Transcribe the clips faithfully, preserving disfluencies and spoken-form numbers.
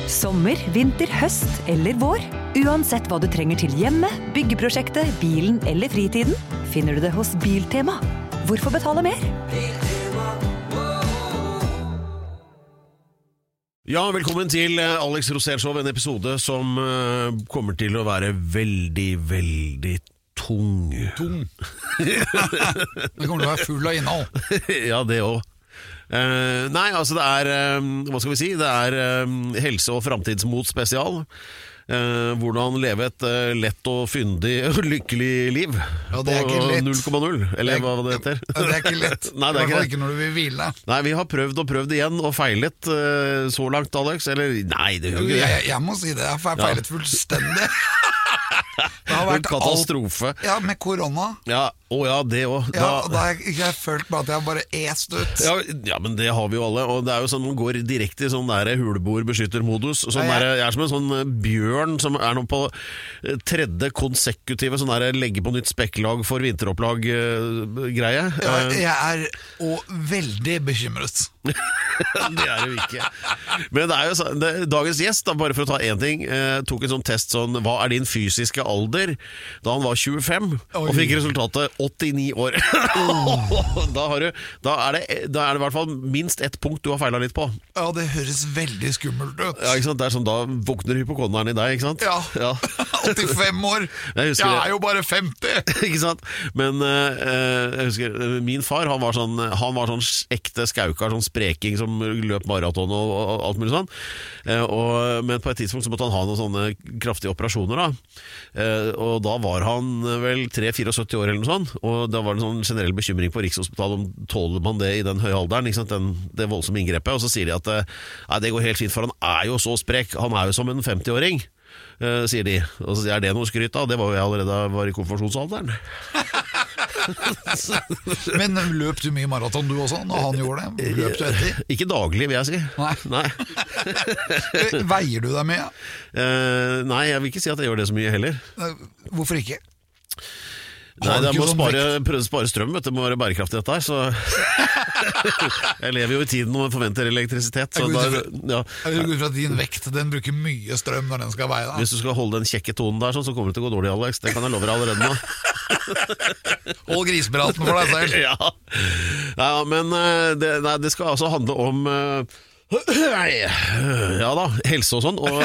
Sommer, vinter, høst eller vår. Uansett hva du trenger til hjemme, byggeprosjektet, bilen eller fritiden, finner du det hos Biltema. Hvorfor betale mer? Ja, velkommen til Alex Rosén Show, en episode som uh, kommer til å være veldig, veldig tung. Tung? Det kommer til å være full av innhold. Ja, det også. Uh, nei, altså det er, uh, hva skal vi si, det er uh, helse- og fremtidsmot spesial. Uh, hvordan leve et uh, lett og fyndig og lykkelig liv. Ja, det er ikke lett. null komma null, eller hva det heter. Ja, det er ikke lett. Nei, det er ikke, ikke når du vil hvile. Nei, vi har prøvd og prøvd igjen og feilet uh, så langt, Alex. Eller, nei, det gjør ikke det. Jeg, jeg må si det, jeg har feilet ja. fullstendig. Det har vært katastrofe. Alt, ja, med korona. Ja, å ja, det også. Da, ja, da har jeg, jeg følt bare at jeg bare est ut. Ja, ja, men det har vi jo alle. Og det er jo sånn, man går direkte i sånn der huleboer-beskytter-modus. Sånn der, jeg er som en sånn bjørn som er nå på tredje konsekutive sånn der legge på nytt spekklag for vinteropplag-greie. Ja, jeg er og veldig bekymret. Det er jo ikke. Men det er jo så, det, dagens gjest, da, bare for å ta en ting, eh, tok en sånn test sånn, hva er din fysiske alder? Da han var tjuefem, Oi. Og fikk resultatet åttini år. Oh. Da, har du, da, er det, da er det i hvert fall minst ett punkt du har feilet litt på. Ja, det høres veldig skummelt ut. Ja, ikke sant? Det er sånn, da våkner hypokonderen i deg, ikke sant? Ja, ja. åttifem år. Jeg, jeg er jo bare femti. Ikke sant? Men uh, jeg husker, min far, han var sånn, han var sånn ekte skaukar, sånn spreking som løp maraton og, og alt mulig sånn. Uh, og, men på et tidspunkt så måtte han ha noen sånne kraftige operasjoner da. Uh, og da var han vel tre syttifire år eller noe sånt, og da var det en sånn generell bekymring på Rikshospitalet om tåler man det i den høye alderen, ikke sant? Den, det voldsomme inngrepet, og så sier de at nei, det går helt fint, for han er jo så sprek, han er jo som en femti-åring, uh, sier de, og så er det noe skryt av, det var jo jeg allerede var i konfirmasjonsalderen. Men løp du mye maraton du også, når han gjorde det? Løp du etter? Ikke daglig, vil jeg si. Nei. Nei. Veier du deg mye? Uh, nei, jeg vil ikke si at jeg gjør det så mye heller. Hvorfor ikke? Nei, jeg må spare, prøve å spare strøm, vet du, det må være bærekraftig dette her, så jeg lever jo i tiden og forventer elektrisitet. Så jeg går da, ja. ut fra din vekt, den bruker mye strøm når den skal veie da. Hvis du skal holde den kjekke tonen der, så kommer det til å gå dårlig, Alex, det kan jeg love deg allerede nå. Hold grisepiraten for deg selv. Ja, ja men det, nei, det skal altså handle om ja da, helse og sånn, og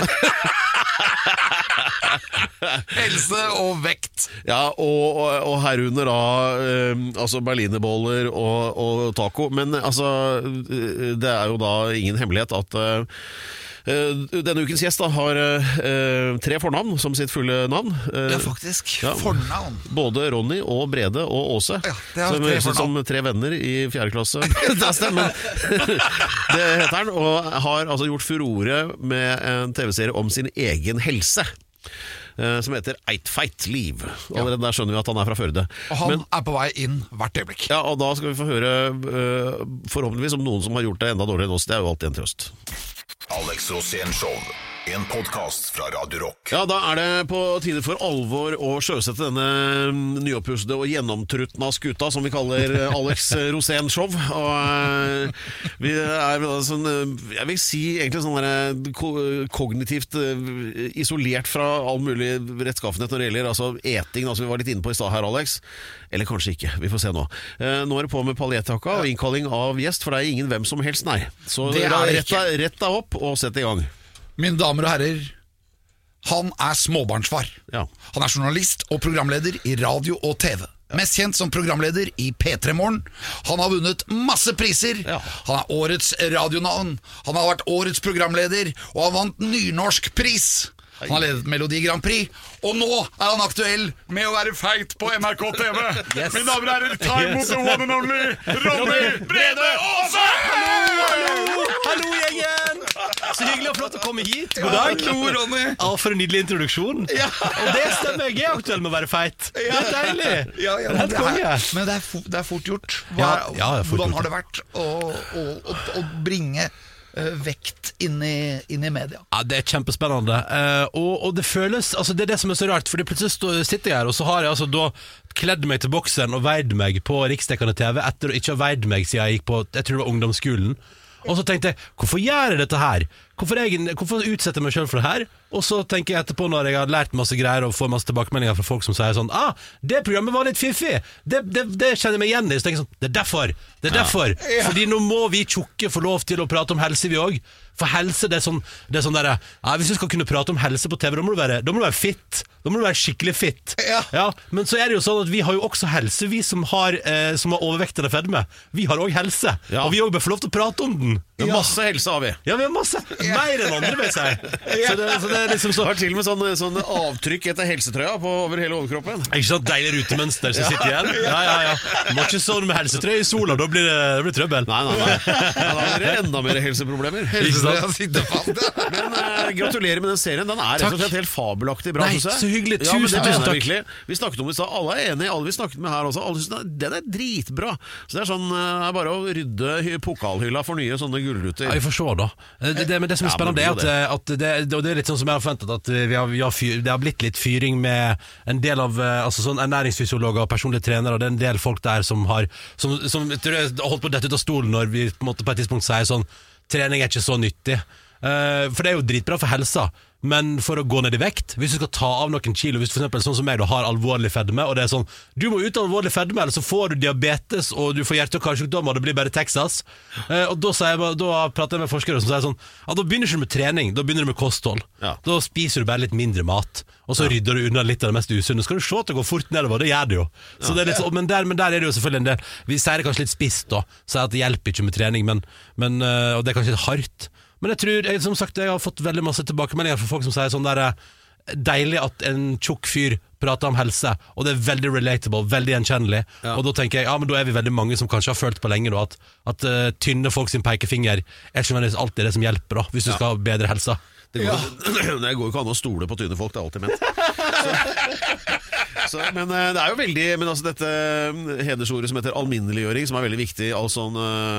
helse og vekt. Ja, og, og, og herunder da eh, altså berlinerboller og, og taco. Men altså, det er jo da ingen hemmelighet at eh, denne ukens gjest da har eh, tre fornavn som sitt fulle navn. eh, Ja, faktisk, ja. Fornavn. Både Ronny og Brede og Åse, ja, det som høres ut som tre venner i fjerde klasse. Men det heter han, og har altså gjort furore med en tv-serie om sin egen helse, som heter Eit feit liv. Allerede der skjønner vi at han er fra Førde. Og han Men, er på vei inn hvert øyeblikk. Ja, og da skal vi få høre uh, forhåpentligvis om noen som har gjort det enda dårligere enn oss. Det er jo alltid en trøst. Alex Rosén Show, en podcast fra Radio Rock. Ja, da er det på tide for alvor å sjøsette denne nyoppussede og gjennomtrutna skuta som vi kaller Alex Rosén Show. Og uh, vi er sånn, jeg vil si egentlig sånn der kognitivt isolert fra all mulig rettskaffenhet når det gjelder altså eting, da, som vi var litt inne på i stad her, Alex. Eller kanskje ikke, vi får se nå. Uh, nå er det på med paljettakka og innkalling av gjest, for det er ingen hvem som helst, nei. Så rett deg opp og sett i gang. Mine damer og herrer, han er småbarnsfar. Ja. Han er journalist og programleder i radio og TV. Ja. Mest kjent som programleder i P tre Morgen. Han har vunnet masse priser. Ja. Han er årets radionavn. Han har vært årets programleder, og han vant nynorsk pris. Han har ledet Melodi Grand Prix, og nå er han aktuell med å være feit på N R K T V. Yes. Mine damer og herrer, ta imot the one and only Ronny Brede Aase! Hallo, hallo gjengen! Så hyggelig og flott å komme hit. God dag. Hallo, Ronny. Ja, for en nydelig introduksjon. Ja. Og det stemmer, jeg er aktuell med å være feit. Det er deilig. Ja, ja, men, det er, men det er, fort, det er fort gjort. Hva, ja, ja, det er fort hvordan gjort. Har det vært å, å, å, å bringe uh, vekt inn i, inn i media? Ja, det er kjempespennende. Uh, og, og det føles, altså det er det som er så rart, fordi plutselig stå, sitter jeg her, og så har jeg altså da kledd meg til boksen og veid meg på riksdekkende T V, etter å ikke ha veid meg siden jeg gikk på, jeg tror det var ungdomsskolen. Og så tenkte jeg, hvorfor gjør jeg dette her? Hvorfor, jeg, hvorfor utsetter jeg meg selv for det her? Og så tenker jeg etterpå når jeg har lært masse greier og får masse tilbakemeldinger fra folk som sier sånn ah, det programmet var litt fiffig, det, det, det kjenner jeg meg igjen i. Så tenker jeg sånn, det er derfor, det er derfor. Ja. Fordi nå må vi tjukke få lov til å prate om helse vi også. For helse, det er sånn, det er sånn der, ja, hvis du skal kunne prate om helse på T V, da må du være, da må du være fit. Da må du være skikkelig fit. Ja. Ja, men så er det jo sånn at vi har jo også helse, vi som har, eh, som har overvekt eller fedme. Vi har også helse, ja. Og vi også bør få lov til å prate om den. Ja. Masse helse har vi. Ja, vi har masse. Mer enn andre, vil jeg si. Så det, så det er liksom så... Har til og med sånn, sånn avtrykk etter helsetrøya på over hele overkroppen. Ikke sånn deilig rutemønster som sitter igjen. Ja, ja, ja. Du må ikke sånn med helsetrøy i sola, da blir det, det blir trøbbel. Nei, nei, nei. Da blir det enda mer helseproblemer. Helsetrøya sitter fast. Men uh, gratulerer med den serien. Den er rett og slett helt fabelaktig bra. Nei, så hyggelig. Ja, Tusen, tusen tusen takk. Virkelig. Vi snakket om det, så alle er enige. Alle vi snakket med her også, alle synes den er dritbra. Så det er sånn, uh, bare å rydde pokalhylla for nye sånne gullruter. Ja, vi får se da. Det, det, men det som er ja, spennende er at, det. at det, og det er litt sånn som jeg har forventet, at vi har, vi har fyr, det har blitt litt fyring med en del av altså sånn ernæringsfysiologer og personlige trenere, og det er en del folk der som har som, som tror jeg, holdt på dette ut av stolen når vi på, en måte, på et tidspunkt sier sånn, trening er ikke så nyttig. Uh, for det er jo dritbra for helsa, men for å gå ned i vekt, hvis du skal ta av noen kilo, hvis du for eksempel sånn som meg du har alvorlig fedme, og det er sånn, du må ut av alvorlig fedme, eller så får du diabetes, og du får hjerte- og karsykdom, og det blir bare Texas. Uh, og da, sier jeg, da prater jeg med forskere som sier sånn, ja, da begynner du ikke med trening, da begynner du med kosthold. Ja. Da spiser du bare litt mindre mat, og så ja. rydder du unna litt av det mest usunne. Skal du se at det går fort nedover, det gjør det jo. Så ja. det er litt, men, der, men der er det jo selvfølgelig en del, vi sier det kanskje litt spist da, sier at det hjelper ikke med trening, men, men, uh, og det er kanskje litt hardt. Men jeg tror, jeg, som sagt, jeg har fått veldig masse tilbakemeldinger fra folk som sier sånn der, deilig at en tjukk fyr prater om helse, og det er veldig relatable, veldig gjenkjennelig, ja. Og da tenker jeg, ja, men da er vi veldig mange som kanskje har følt på lenge da, at, at uh, tynne folk sin pekefinger er ikke nødvendigvis alltid det som hjelper da, hvis du ja. skal ha bedre helse. Det går, ja. det går jo ikke an å stole på tynne folk, det er alltid ment. Så. Så, men det er jo veldig Men altså dette hedersordet som heter alminneliggjøring, som er veldig viktig i all sånn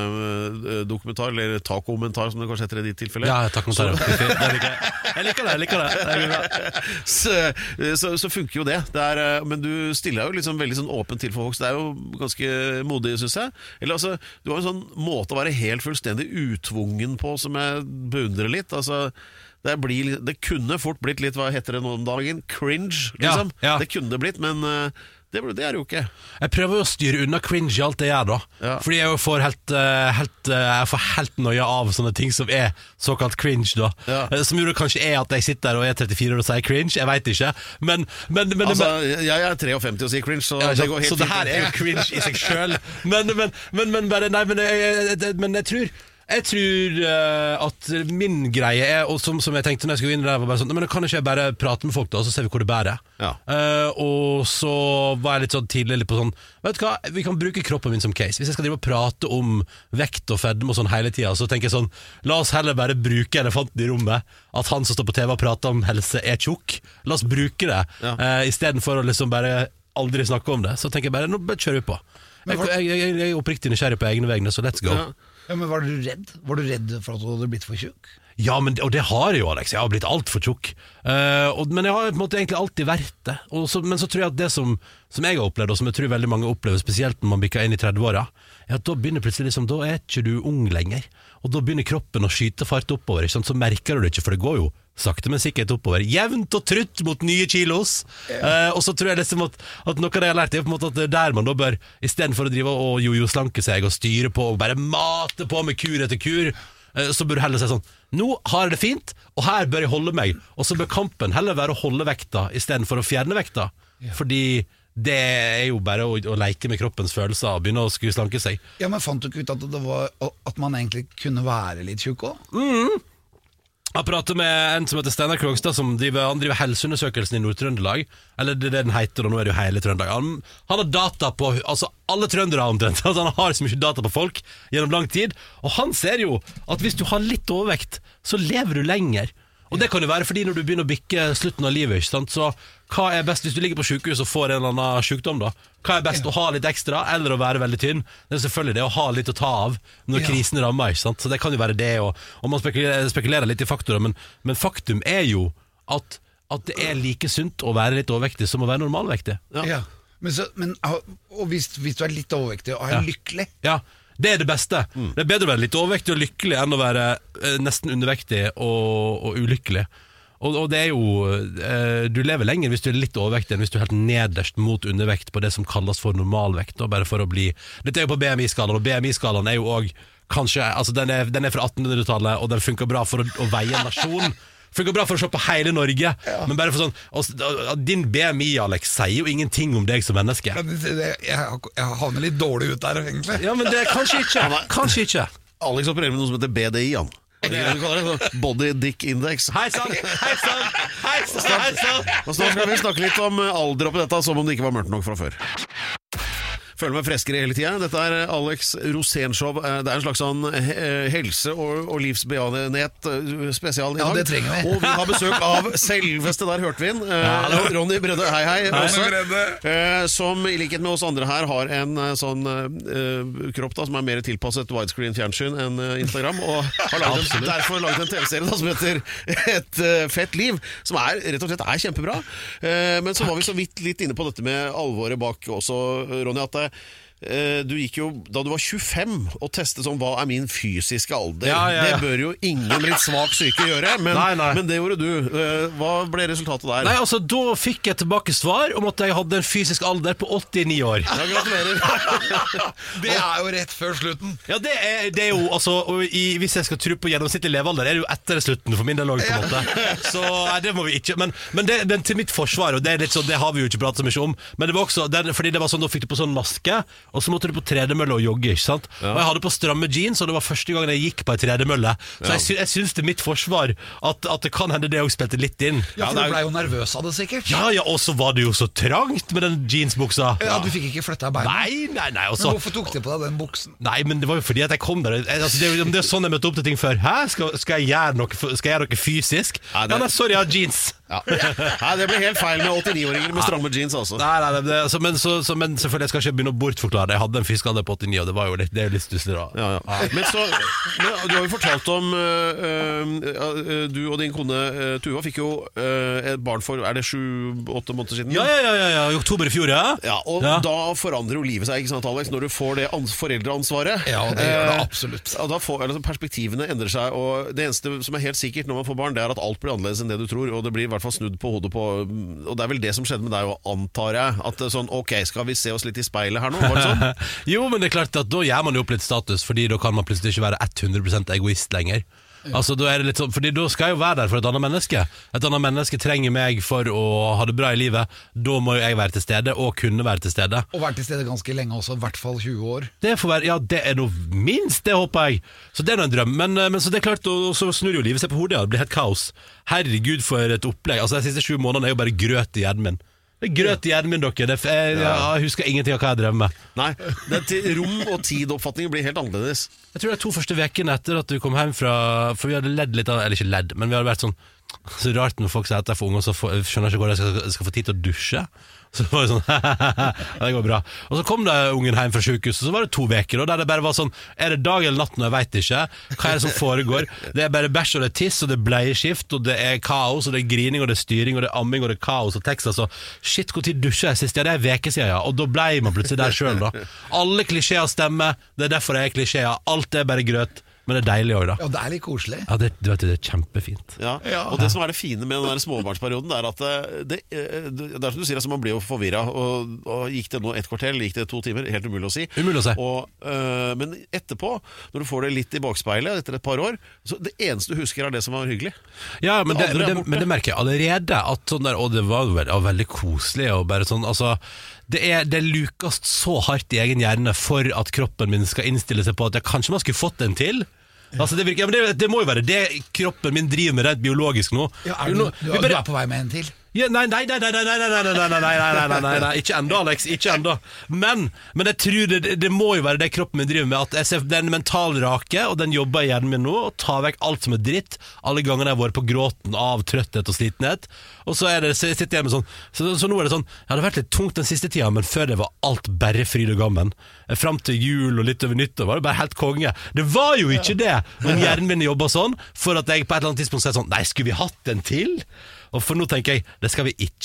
uh, dokumentar, eller takomentar som det kanskje heter i ditt tilfelle. Ja, takomentar. Jeg liker det. Jeg liker det, jeg liker det. Så, så, så funker jo det, det er, men du stiller jo liksom veldig sånn åpent til for folk. Det er jo ganske modig, synes jeg. Eller altså, du har en sånn måte å være helt fullstendig utvungen på som jeg beundrer litt. Altså Det, blir, det kunne fort blitt litt, hva heter det nå om dagen? Cringe, liksom. Ja, ja. Det kunne det blitt, men uh, det, det er det jo ikke. Jeg prøver jo å styre unna cringe i alt det jeg gjør da. Ja. Fordi jeg får helt, uh, helt, uh, jeg får helt nøye av sånne ting som er såkalt cringe da. Ja. Uh, som jo kanskje er at jeg sitter der og er trettifire år og sier cringe, jeg vet ikke. Men, men, men, altså, men jeg er femtitre og sier cringe, så ja, det går helt så det her er jo cringe i seg selv. Men, men, men, men, bare, nei, men, jeg, jeg, men jeg tror... Jeg tror uh, at min greie er, og som, som jeg tenkte når jeg skulle inn der, var bare sånn, men kan ikke jeg bare prate med folk da, og så ser vi hvor det bærer. Ja. Uh, og så var jeg litt sånn tidlig litt på sånn, vet du hva, vi kan bruke kroppen min som case. Hvis jeg skal drive og prate om vekt og fedme og sånn hele tiden, så tenker jeg sånn, la oss heller bare bruke elefanten i rommet, at han som står på T V og prater om helse er tjukk. La oss bruke det, ja. uh, i stedet for å liksom bare aldri snakke om det. Så tenker jeg bare, nå kjører vi på. Jeg, jeg, jeg, jeg er oppriktig nysgjerrig på egne vegne, så let's go. Ja. Ja, men var du redd? Var du redd for at du hadde blitt for tjukk? Ja, men, og det har jeg jo, Alex. Jeg har blitt alt for tjukk. Uh, og, men jeg har på en måte egentlig alltid vært det. Og så, men så tror jeg at det som, som jeg har opplevd, og som jeg tror veldig mange opplever, spesielt når man bikker inn i trettiåra, er at da begynner plutselig liksom, da er ikke du ung lenger. Og da begynner kroppen å skyte fart oppover, ikke sant? Så merker du det ikke, for det går jo sakte men sikkert oppover, jevnt og trutt mot nye kilos. Ja. Uh, og så tror jeg liksom at, at noe av det jeg har lært er på en måte at det er der man da bør, i stedet for å drive og jojo-slanke seg og styre på og bare mate på med kur etter kur, uh, så bør du heller si sånn, nå har jeg det fint, og her bør jeg holde meg. Og så bør kampen heller være å holde vekta i stedet for å fjerne vekta. Ja. Fordi det er jo bare å, å leke med kroppens følelser og begynne å skulle slanke seg. Ja, men fant du ikke ut at, det var, at man egentlig kunne være litt tjukk også? Mhm. Jeg prater med en som heter Steinar Krogstad, som driver, han driver helseundersøkelsen i Nord-Trøndelag. Eller det er det den heter, og nå er det jo hele Trøndelag. Han, han har data på altså alle trøndere omtrent. Altså han har så mye data på folk gjennom lang tid. Og han ser jo at hvis du har litt overvekt, så lever du lenger. Og det kan jo være fordi når du begynner å bikke slutten av livet, ikke sant? Så hva er best hvis du ligger på sykehus og får en eller annen sykdom da? Hva er best, å ha litt ekstra eller å være veldig tynn? Det er selvfølgelig det å ha litt å ta av når ja. krisen rammer, ikke sant? Så det kan jo være det, og, og man spekulerer, spekulerer litt i faktorer, men, men faktum er jo at, at det er like sunt å være litt overvektig som å være normalvektig. Ja, ja. Men, så, men og hvis, hvis du er litt overvektig og er ja. lykkelig, ja. Det er det beste. Mm. Det er bedre å være litt overvektig og lykkelig enn å være eh, nesten undervektig og, og ulykkelig. Og, og det er jo eh, du lever lenger hvis du er litt overvektig enn hvis du er helt nederst mot undervekt på det som kalles for normalvekt, og bare for å bli. Dette er jo på B M I-skalaen, og B M I-skalaen er jo også kanskje, altså den er, den er fra attenhundretallet, og den funker bra for å, å veie en nasjon. Funker bra for å se på hele Norge, ja. Men bare for sånn og, din B M I, Alex, sier jo ingenting om deg som menneske. Jeg, jeg, jeg havner litt dårlig ut der, egentlig. Ja, men det er kanskje ikke. Kanskje ikke. Alex opererer med noe som heter B D I, han. Body Dick Index. Hei sann, hei sann, hei sann, hei sann. Og snart skal vi snakke litt om alder oppi dette, som om det ikke var mørkt nok fra før. Føler meg freskere hele tiden. Dette er Alex Rosénshow. Det er en slags sånn helse- og, og livsbejaenhet spesial i dag. Ja, det trenger vi. Og vi har besøk av selveste, der hørte vi den. Ja, Ronny Bredde, hei hei. hei også, eh, som i likhet med oss andre her har en sånn eh, kropp da, som er mer tilpasset widescreen fjernsyn enn Instagram, og har laget en, derfor laget en TV-serie da, som heter Et uh, fett liv, som er, rett og slett er kjempebra. Eh, men så var vi så vidt litt inne på dette med alvoret bak også, Ronny, at du gikk jo da du var tjuefem og testet sånn, hva er min fysiske alder? Ja, ja, ja. Det bør jo ingen litt svak syke gjøre, men, nei, nei. men det gjorde du. Hva ble resultatet der? Nei, altså, da fikk jeg tilbake svar om at jeg hadde en fysisk alder på åttini år. Ja, gratulerer. Det er jo rett før slutten. Ja, det er, det er jo, altså, i, hvis jeg skal tro på gjennomsnittlig levealder, er det jo etter slutten for min del også, på en måte. Så nei, det må vi ikke. Men, men, det, men til mitt forsvar, og det, er litt sånn, det har vi jo ikke pratet så mye om, men det var også, det, fordi det var sånn, da fikk du på sånn maske, og så måtte du på tredemølle og jogge, ikke sant? Ja. Og jeg hadde på stramme jeans, og det var første gangen jeg gikk på en tredemølle. Så ja. jeg, sy jeg synes det er mitt forsvar at, at det kan hende det også spilte litt inn. Ja, for du ble jo nervøs av det sikkert. Ja, ja, og så var det jo så trangt med den jeansbuksa. Ja, du fikk ikke flyttet beina. Nei, nei, nei. Også, men hvorfor tok du på deg den buksen? Nei, men det var jo fordi at jeg kom der. Altså, det, er, det er sånn jeg møtte opp til ting før. Hæ? Skal, skal, jeg, gjøre noe, skal jeg gjøre noe fysisk? Ja, det... ja nei, sorry, jeg har jeans. Ja. Nei, det ble helt feil med åttini-åringer med stramme jeans altså. Nei, nei, det, så, men, så, så, men selvfølgelig jeg skal ikke begynne å bortforklare det. Jeg hadde en fiskealder på åttini, og det var jo litt, det er jo litt stusslig da. Ja, ja. Men så, men, du har jo fortalt om uh, uh, du og din kone uh, Tuva fikk jo uh, et barn for, er det sju-åtte måneder siden? Ja, ja, ja, ja, ja, i oktober i fjor, ja. Ja, og ja. Da forandrer jo livet seg, ikke sant, Alex, når du får det foreldreansvaret. Ja, det gjør det absolutt. Uh, og da får, altså, perspektivene endrer seg, og det eneste som er helt sikkert når man får barn, det er at alt blir annerledes enn det du tror, og det blir i hvert fall snudd på hodet på, og det er vel det som skjedde med deg, og antar jeg at sånn, ok, skal vi se oss litt i speilet her nå, var det sånn? Jo, men det er klart at da gjør man jo opp litt status, fordi da kan man plutselig ikke være hundre prosent egoist lenger. Ja. Altså, da er det litt sånn, fordi da skal jeg jo være der for et annet menneske. Et annet menneske trenger meg for å ha det bra i livet. Da må jo jeg være til stede, og kunne være til stede. Og være til stede ganske lenge også, i hvert fall tjue år. Det får være, ja, det er noe minst, det håper jeg. Så det er noe en drøm. Men, men så det er klart, og så snur jo livet seg på hodet, ja. Det blir helt kaos. Herregud for et opplegg. Altså, de siste sju månedene er jo bare grøt i hjernen min. Det er grøt i hjernen min, dere. Det er, jeg, jeg husker ingenting av hva jeg drev med. Nei, det rom- og tidoppfatningen blir helt annerledes. Jeg tror det er to første vekene etter at vi kom hjem fra, for vi hadde ledd litt av, eller ikke ledd, men vi hadde vært sånn, så rart når folk sier at jeg får unge, så får, skjønner jeg ikke hvor jeg skal, skal få tid til å dusje. Så det var sånn, ja, det går bra. Og så kom det ungen hjem fra sykehuset, så var det to veker, og der det bare var sånn, er det dag eller natt nå, jeg vet ikke, hva er det som foregår? Det er bare bæsj, og det er tiss, og det er bleieskift, og det er kaos, og det er grining, og det er styring, og det er amming, og det er kaos, og tekst, altså, shit, hvor tid dusjer jeg sist? Ja, det er veke siden, ja, og da ble man plutselig der selv da. Alle klisjeer stemmer, det er derfor jeg er klisjeer, alt er bare grøt. Men det er deilig også da. Ja, det er litt koselig. Ja, det, du vet, det er kjempefint. Ja, og det som er det fine med den der småbarnsperioden, det er at det, det, det er som du sier, altså man blir jo forvirret, og, og gikk det nå et kvarter, gikk det to timer, helt umulig å si. Umulig å si. Og, øh, men etterpå, når du får det litt i bakspeilet etter et par år, så det eneste du husker er det som var hyggelig. Ja, men det, men det, men det merker jeg allerede, at sånn der, og det var jo veldig, veldig koselig, og bare sånn, altså, det er, det er lukast så hardt i egen hjerne for at kroppen min skal innstille seg på at jeg kanskje man skulle fått den til. Altså det, virker, ja, men det, det må jo være det kroppen min driver med rent biologisk nå. Ja, er du, du, du, du er på vei med en til? Ja, nei, nei, nei, nei, nei, nei, nei, nei, nei, nei, nei, nei, nei, nei, ikke enda, Alex, ikke enda. Men, men jeg tror det, det må jo være det kroppen min driver med, at jeg ser den mental rake, og den jobber i hjernen min nå, og tar vekk alt som er dritt, alle gangene jeg har vært på gråten av trøtthet og slitenhet, og så, er det, så sitter jeg med sånn, så, så nå er det sånn, ja, det har vært litt tungt den siste tida, men før det var alt bare fryd og gammen. Frem til jul og litt over nyttår var det bare helt konge. Det var jo ikke det, men hjernen min jobber sånn, for at jeg på et eller annet tidspunkt sier sånn, nei, skulle vi hatt en til? Og for nå tenker jeg, det skal vi ikke.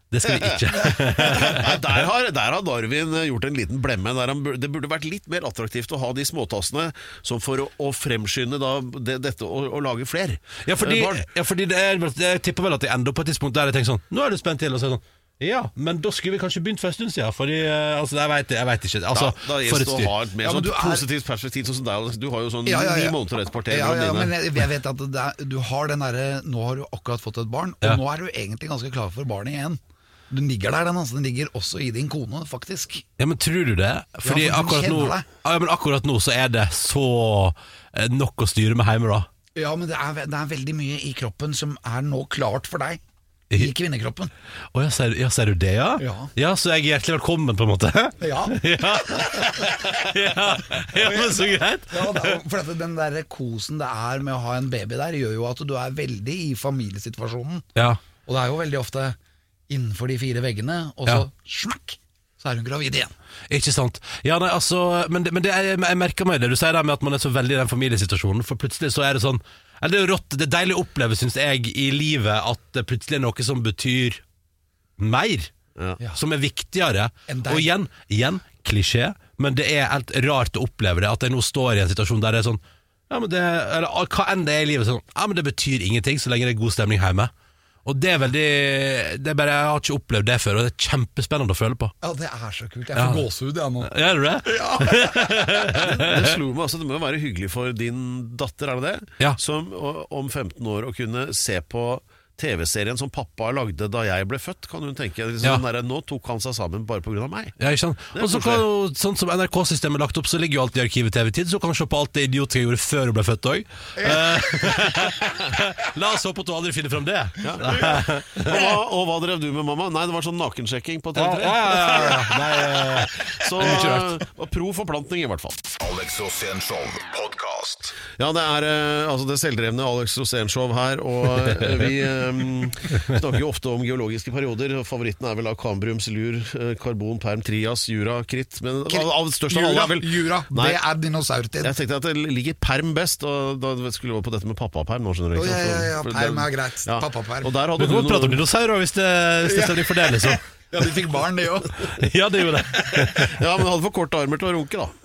Det skal vi ikke. Nei, der, har, der har Darwin gjort en liten blemme. Der han, det burde vært litt mer attraktivt å ha de småtassene som for å, å fremskynde da, det, dette å, å lage flere Ja, fordi, barn. ja, fordi det er, jeg tipper vel at jeg ender på et tidspunkt der jeg tenker sånn, nå er du spent til, og så er det sånn, ja, men da skulle vi kanskje begynt for en stund siden. Fordi, altså, jeg vet, jeg vet ikke altså, Da, da for gjelder det å ha et mer Ja, men sånn du er- positivt perspektiv sånn som deg. Du har jo sånn Ja, ja, ja. ni måneder og et kvarter Ja, ja, mellom men dine. jeg, jeg vet at det er, du har den derre nå har du akkurat fått et barn, og Ja. nå er du egentlig ganske klar for barnet igjen. Du ligger der, den, altså, den ligger også i din kone, faktisk. Ja, men tror du det? Fordi Ja, for du akkurat, nå, kjenner deg. ja, men akkurat nå så er det så eh, nok å styre med hjemme da. Ja, men det er, det er veldig mye i kroppen som er nå klart for deg. I kvinnekroppen. Å, ja, ser, ja, ser du det, ja? Ja. Ja, så jeg er hjertelig velkommen på en måte. Ja. ja. ja. ja, men så greit. Ja, det er, for at den der kosen det er med å ha en baby der, gjør jo at du er veldig i familiesituasjonen. Ja. Og det er jo veldig ofte innenfor de fire veggene, og så Ja. smakk, så er hun gravid igjen. Ikke sant. Ja, nei, altså, men det, men det er, jeg merker meg det du sier der med at man er så veldig i den familiesituasjonen, for plutselig så er det sånn, eller det er jo rått, det er deilig å oppleve, synes jeg, i livet, at det plutselig er noe som betyr mer, Ja. som er viktigere. Enn deg. Og igjen, igjen, klisjé, men det er helt rart å oppleve det, at jeg nå står i en situasjon der det er sånn, ja, men det, eller hva enn det er i livet, sånn, ja, men det betyr ingenting så lenge det er god stemning hjemme. Og det er veldig, det er bare, jeg har ikke opplevd det før, og det er kjempespennende å føle på. Ja, det er så kult. Jeg Ja. får gåsehud, jeg nå. Er du det? Det slo meg altså, det må jo være hyggelig for din datter, er det det? Ja. Som å- om femten år å kunne se på T V-serien som pappa lagde da jeg ble født, kan hun tenke. Liksom, Ja. den der, nå tok han seg sammen bare på grunn av meg. Ja, ikke sant? Det er Og så kan jo, sånn som N R K-systemet er lagt opp, så ligger jo alt i arkivet T V-tid, så kan du se på alt det idiotiske jeg gjorde før hun ble født også. Eh, La oss håpe at du aldri finner frem det. Ja, Og hva, og hva drev du med, mamma? Nei, det var sånn nakensjekking på T ja, V tre. ja, ja. Nei, eh, Så det er mye rart. og pro forplantning i hvert fall. Alex Rosén Show podcast. Ja, det er eh, altså det selvdrevne Alex Rosén-show her, og eh, vi eh, snakker jo ofte om geologiske perioder. Favoritten er vel av Kambrium, silur, eh, karbon, perm, trias, jura, kritt. Men av, av størst av alle er vel Jura, Nei. det er dinosaurtid. Jeg tenkte at det ligger perm best, og da skulle vi over på dette med pappaperm nå, skjønner du. Å, ikke ja, sant? ja, ja, For- for perm den- er greit. Pappaperm. Og der Du hadde kan du godt prate om noe dinosaurer hvis det, hvis det stemmer for det, liksom. Ja, de fikk barn, de òg. Ja, det gjorde det. Ja, men hadde for korte armer til å runke, da.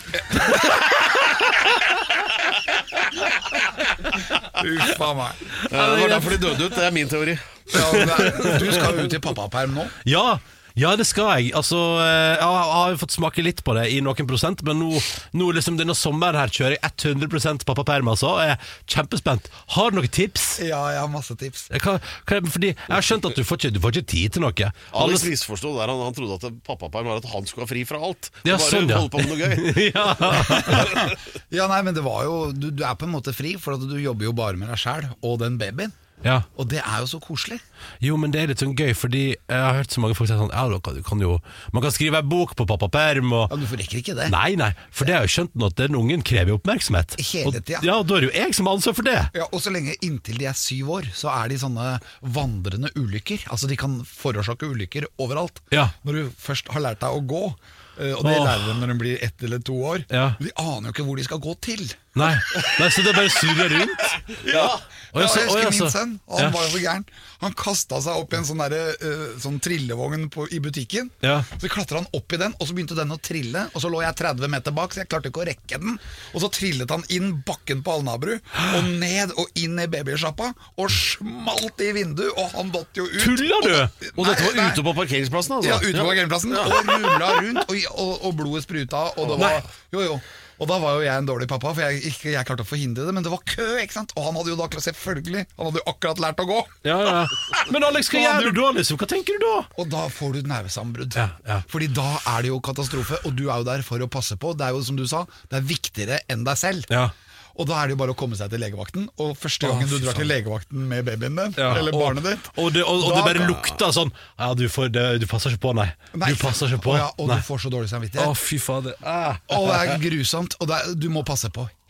Uff a meg. Ja, det var derfor de døde ut, det er min teori. Ja, det er- du skal jo ut i pappaperm nå. Ja, ja, det skal jeg. Altså, eh, jeg har jo fått smake litt på det i noen prosent, men nå, nå liksom denne sommeren her kjører jeg hundre prosent pappaperm, altså. Jeg er kjempespent. Har du noen tips? Ja, jeg har masse tips. Hva, hva, fordi jeg har skjønt at du får ikke, du får ikke tid til noe. Alle- Alex misforstod der, han, han trodde at pappaperm var at han skulle ha fri fra alt. Ja, Bare sånn, ja. holde på med noe gøy. ja. Ja, nei, men det var jo Du, du er på en måte fri, for at du jobber jo bare med deg sjæl og den babyen. ja. Og det er jo så koselig. Jo, men det er litt sånn gøy, fordi jeg har hørt så mange folk si sånn, ja, du kan, du kan jo, man kan skrive en bok på pappaperm, og Ja, Du rekker ikke det. Nei, nei, for det har jeg skjønt nå at den ungen krever jo oppmerksomhet. Hele Og- tida. Ja, da er det jo jeg som har ansvar for det. Ja, Og så lenge inntil de er syv år, så er de sånne vandrende ulykker. Altså De kan forårsake ulykker overalt. Ja. Når du først har lært deg å gå, eh, og det Åh. lærer de når de blir ett eller to år, Ja. de aner jo ikke hvor de skal gå til. Nei, nei så det bare surrer rundt. Ja, Og jeg ja, så- jeg og husker jeg min så- sønn, og ja. han var jo så gæren. Han kasta seg opp i en sånn, derre, eh, sånn trillevogn på, i butikken. Ja. Så klatra han opp i den, og så begynte den å trille. Og så lå jeg tretti meter bak, så jeg klarte ikke å rekke den. Og så trillet han inn bakken på Alnabru, og ned og inn i babysjappa, og smalt i vinduet, og han datt jo ut. Tuller du? Og, Og dette var Nei, nei. ute på parkeringsplassen, altså? Ja, ute på parkeringsplassen, og rulla rundt, og, og, og blodet spruta, og det var Nei. Jo, jo. Og da var jo jeg en dårlig pappa, for jeg, ikke, jeg klarte å forhindre det, men det var kø, ikke sant? Og han hadde jo da, selvfølgelig, han hadde jo akkurat lært å gå. Ja, ja. Men Alex, hva gjør du da, liksom? Hva tenker du da? Og da får du nervesambrudd. Ja, ja. Fordi da er det jo katastrofe, og du er jo der for å passe på. Det er jo som du sa, det er viktigere enn deg selv. Ja. Og da er det jo bare å komme seg til legevakten. Og første Å, gangen du fy drar faen. til legevakten med babyen din, Ja, eller og- barnet ditt Og det, og, og da- det bare lukter sånn, ja, du, får, det, du passer ikke på, nei. Nei. Du passer ikke på. Å ja, og nei. du får så dårlig Å, samvittighet. fy fader. Ah. Og det er grusomt, og det er, du må passe på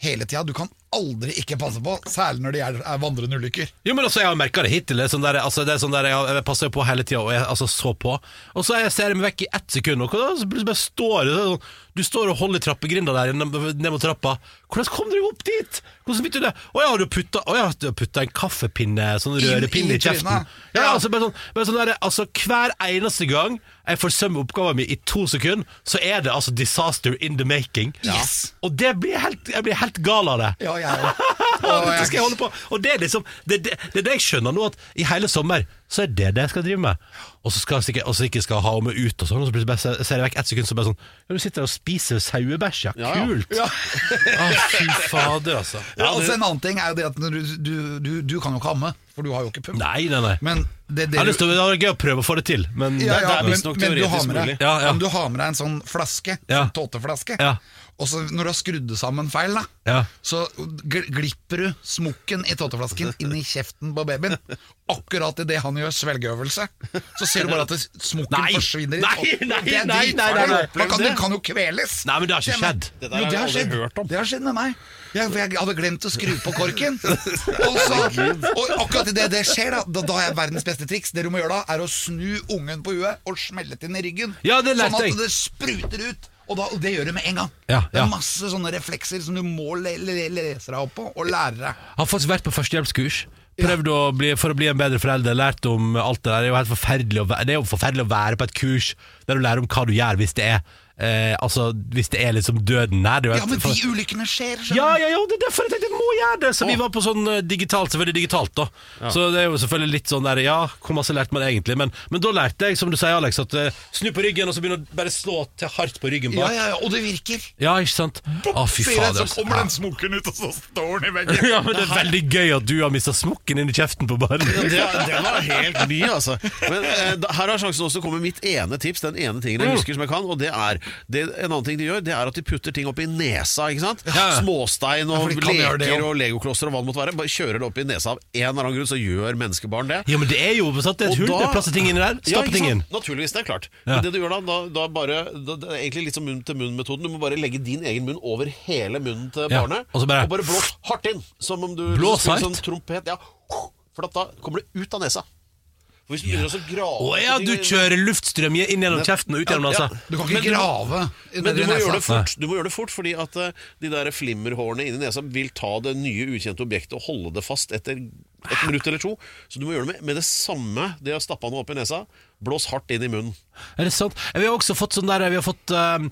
hele tiden. Du kan aldri ikke passe på, særlig når det er, er vandrende ulykker. Jo, men altså, jeg har merket det hittil. Det er sånn der, altså, det er sånn der jeg, jeg passer jo på hele tiden, og jeg altså, så på. Og så jeg ser jeg meg vekk i ett sekund, og så bare står det sånn, du står og holder trappegrinda der ned mot trappa. Hvordan kom du opp dit? Hvordan vet du det? Å ja, du putta, å ja, du putta en kaffepinne, sånn rørepinne i, i kjeften. Ja, ja, altså, bare sånn, bare sånn der, altså, hver eneste gang jeg forsømmer oppgaven min i to sekunder, så er det altså disaster in the making. Yes. Og det blir helt, jeg blir helt gal av det. Ja, jeg Og dette skal jeg holde på. Og det er liksom det, det, det er det jeg skjønner nå, at i hele sommer så er det det jeg skal drive med. Og så skal jeg ikke, ikke skal ha meg ut og sånn, og så bare ser jeg vekk ett sekund, så bare sånn, ja, du sitter og spiser sauebæsj, ja, kult. Ja. Å, fy fader, altså. Ja, altså en annen ting er jo det at du, du, du, du kan jo ikke amme, for du har jo ikke pump. Nei, nei, nei. Men det, det, jeg har lyst til å, det er gøy å prøve å få det til, men ja, ja, det er men, nok men, du har med deg, ja, ja. men du har med deg en sånn flaske, Ja. sånn tåteflaske, Ja. og så når du har skrudd det sammen feil da, Ja. så gl- glipper du smokken i tåteflasken inn i kjeften på babyen. Akkurat i det han gjør svelgeøvelse, så ser du bare at det, smokken Nei. forsvinner i Nei, tåten. nei, Det er nei, dritfarlig. nei, nei, nei. Man kan, du kan jo kveles. Nei, men det har ikke skjedd. Det der Jo, har det jeg har aldri skjedd. hørt om. Det har skjedd med meg. Jeg, jeg hadde glemt å skru på korken. Og, så, og akkurat i det det skjer, da, da, da har jeg verdens beste triks. Det du må gjøre da, er å snu ungen på huet og smelle til den i ryggen. Ja, det lærte sånn jeg. at det spruter ut. Og, da, og det gjør det med en gang. Ja, Det ja. er masse sånne reflekser som du må le, le, lese deg opp på og lære deg. Jeg har faktisk vært på førstehjelpskurs. Prøvd å bli, for å bli en bedre forelder. Lært om alt det der. Det er jo helt forferdelig å være, det er jo forferdelig å være på et kurs der du lærer om hva du gjør hvis det er eh, Altså, hvis det er liksom døden nær. Ja, men de ulykkene skjer, skjønner Ja, du. ja, ja, det er derfor jeg tenkte jeg må gjøre det. Så vi var på sånn eh, digitalt, selvfølgelig digitalt da. Så det er jo selvfølgelig litt sånn der, ja, hvor masse lærte man egentlig, men, men da lærte jeg, som du sier Alex, at uh, snu på ryggen, og så begynne å bare slå til hardt på ryggen Ja, bak. ja, ja, og det virker. Ja, ikke sant? Å, fy Sier jeg, fader. så kommer den smokken ut, og så står den i veggen. Ja, men det er veldig gøy at du har mistet smokken inn i kjeften på barn. Det, det var helt ny, altså. Men eh, da, her har sjansen også å komme mitt ene tips, den ene tingen jeg husker som jeg kan, og det er det, en annen ting de gjør, det er at de putter ting opp i nesa, ikke sant? Ja. Småstein Ja, og for de kan gjøre det leker også. og legoklosser og hva det måtte være, bare kjører det opp i nesa av en eller annen grunn, så gjør menneskebarn det. Ja, men det er jo sant, det er et Og hull, da- det er plass til ting inni der. Ja, Stappe ikke ting inn. sant? Naturligvis, det er klart. Ja. Men det du gjør da, da, da bare da, Det er egentlig litt som munn-til-munn-metoden. Du må bare legge din egen munn over hele munnen til Ja, barnet, og så bare- og bare blås hardt inn. Som om du Blås spiller hardt? sånn trompet. Ja. For at da kommer det ut av nesa. For hvis du begynner å grave Å ja, du kjører luftstrøm inn gjennom kjeften og ut gjennom Ja, nesa. ja. Du kan ikke Men du- grave Men nedi du må, nesa. gjøre det fort, du må gjøre det fort, fordi at eh, de der flimmerhårene inni nesa vil ta det nye ukjente objektet og holde det fast etter et minutt eller to. Så du må gjøre det med, med det samme. Det å stappe noe opp i nesa. Blås hardt inn i munnen. Er det sant? Vi har også fått sånn der Vi har fått uh,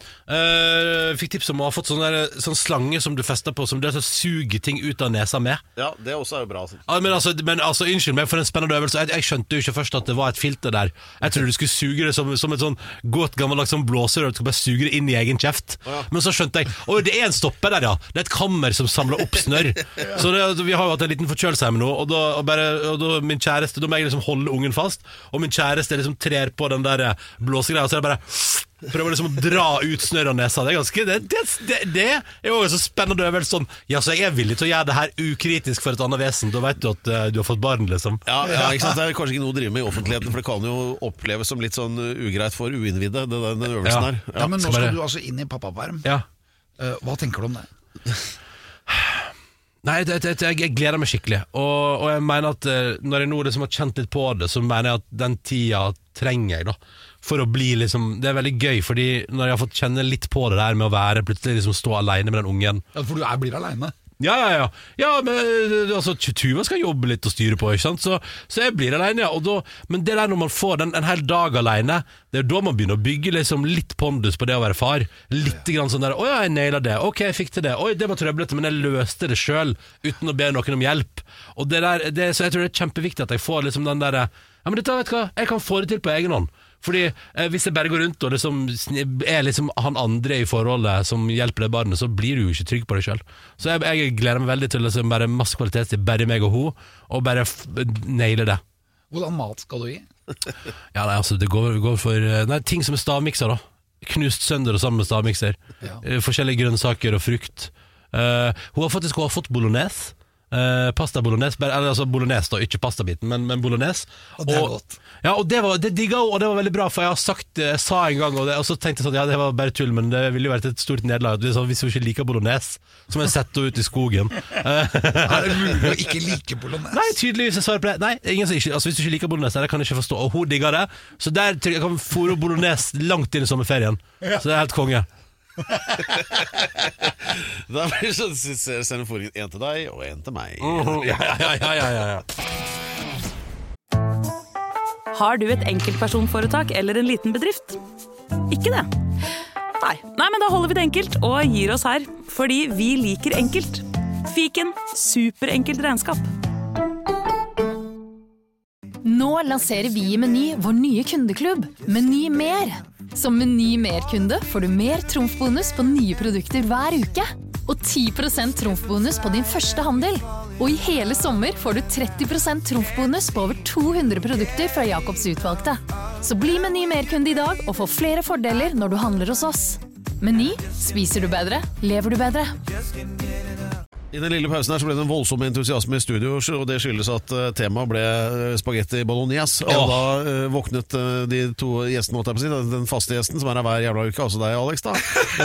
uh, fikk tips om å ha fått sånn, der, sånn slange som du fester på, som du altså suger ting ut av nesa med. Ja, det også er jo bra. Altså. Ja, men, altså, men altså, unnskyld meg for en spennende øvelse. Jeg, jeg skjønte jo ikke først at det var et filter der. Jeg trodde du skulle suge det som, som et sånn godt gammeldags sånn blåserør. Du skulle bare suge det inn i egen kjeft. ja. Men så skjønte jeg Å, det er en stopper der, ja. Det er et kammer som samler opp snørr. Så det, vi har jo hatt en liten forkjølelse her med nå, og da, og bare, og da min kjæreste Da må jeg liksom holde ungen fast, og min kjæreste liksom trer på den der blåsegreia, så er det bare prøver liksom å dra ut snørr av nesa. Det er ganske Det, det, det, det er jo så spennende øvelse. Sånn, ja, så jeg er villig til å gjøre det her ukritisk for et annet vesen. Da vet du at uh, du har fått barn, liksom. Ja, ja, ikke sant? Det er kanskje ikke noe å drive med i offentligheten, for det kan jo oppleves som litt sånn ugreit for uinnvidde, det- den den øvelsen Ja. her. Ja, men nå skal bare- skal du altså inn i pappaperm. Ja. Eh, hva tenker du om det? Nei, det, det, jeg, jeg gleder meg skikkelig. Og, og jeg mener at eh, når jeg nå liksom har kjent litt på det, så mener jeg at den tida trenger jeg da for å bli liksom Det er veldig gøy, fordi når jeg har fått kjenne litt på det der med å være plutselig liksom stå alene med den ungen. Ja, for du er, blir alene. Ja, ja, ja, ja men eh, altså, Tuva skal jobbe litt og styre på, ikke sant? Så, så jeg blir alene, ja. Og da, men det der når man får den, en hel dag alene, det er da man begynner å bygge liksom litt pondus på det å være far. Litt grann sånn der, å ja, jeg nailet det, ok, jeg fikk til det, oi, det var trøblete, men jeg løste det selv, uten å be noen om hjelp. Og det der, det, så jeg tror det er kjempeviktig at jeg får liksom den der, ja, men dette, vet du hva, jeg kan få det til på egen hånd. Fordi eh, hvis jeg bare går rundt og liksom er liksom han andre i forholdet som hjelper det barnet, så blir du jo ikke trygg på deg selv. Så jeg, jeg gleder meg veldig til liksom bare masse kvalitet til bare meg og hun, og bare f naile det. Hvordan mat skal du gi? Ja, nei, altså det går, går for nei, ting som er stavmikser da. Knust sønder og sammen med stavmikser. Ja. Eh, Forskjellige grønnsaker og frukt. Eh, Hun har faktisk hun har fått bolognese. Uh, pasta bolognese, eller altså bolognese da, ikke pastabiten, men, men bolognese. Og det er godt. Ja, og det var, det digga, og det var veldig bra, for jeg har sagt, jeg sa en gang, og, det, og så tenkte jeg sånn, ja, det var bare tull, men det ville jo vært et stort nederlag. Hvis vi ikke liker bolognese, så må jeg sette henne ut i skogen. Er det mulig å ikke like bolognese? Nei, tydeligvis jeg svarer på det. Nei, ingen som ikke, altså hvis du ikke liker bolognese, det kan jeg ikke forstå, og hun digger det. Så der jeg kan fôre bolognese langt inn i sommerferien. Ja. Så det er helt konge. Da blir det sånn sender forringen en til deg og en til meg. Uh-huh. Ja, ja, ja, ja, ja, ja. Har du et enkeltpersonforetak eller en liten bedrift? Ikke det? Nei. Nei, men da holder vi det enkelt og gir oss her, fordi vi liker enkelt. Fiken, superenkelt regnskap. Nå lanserer vi i Meny vår nye kundeklubb, Meny Mer. Som Meny Mer-kunde får du mer trumfbonus på nye produkter hver uke. Og ti prosent trumfbonus på din første handel. Og i hele sommer får du tretti prosent trumfbonus på over to hundre produkter fra Jakobs utvalgte. Så bli Meny Mer-kunde i dag og få flere fordeler når du handler hos oss. Meny, spiser du bedre, lever du bedre. I den lille pausen her så ble det en voldsom entusiasme i studio, og det skyldes at uh, temaet ble spaghetti bolognese. Og oh. da uh, våknet uh, de to gjestene, måtte jeg på si, den faste gjesten, som er her hver jævla uke, altså deg, Alex, da.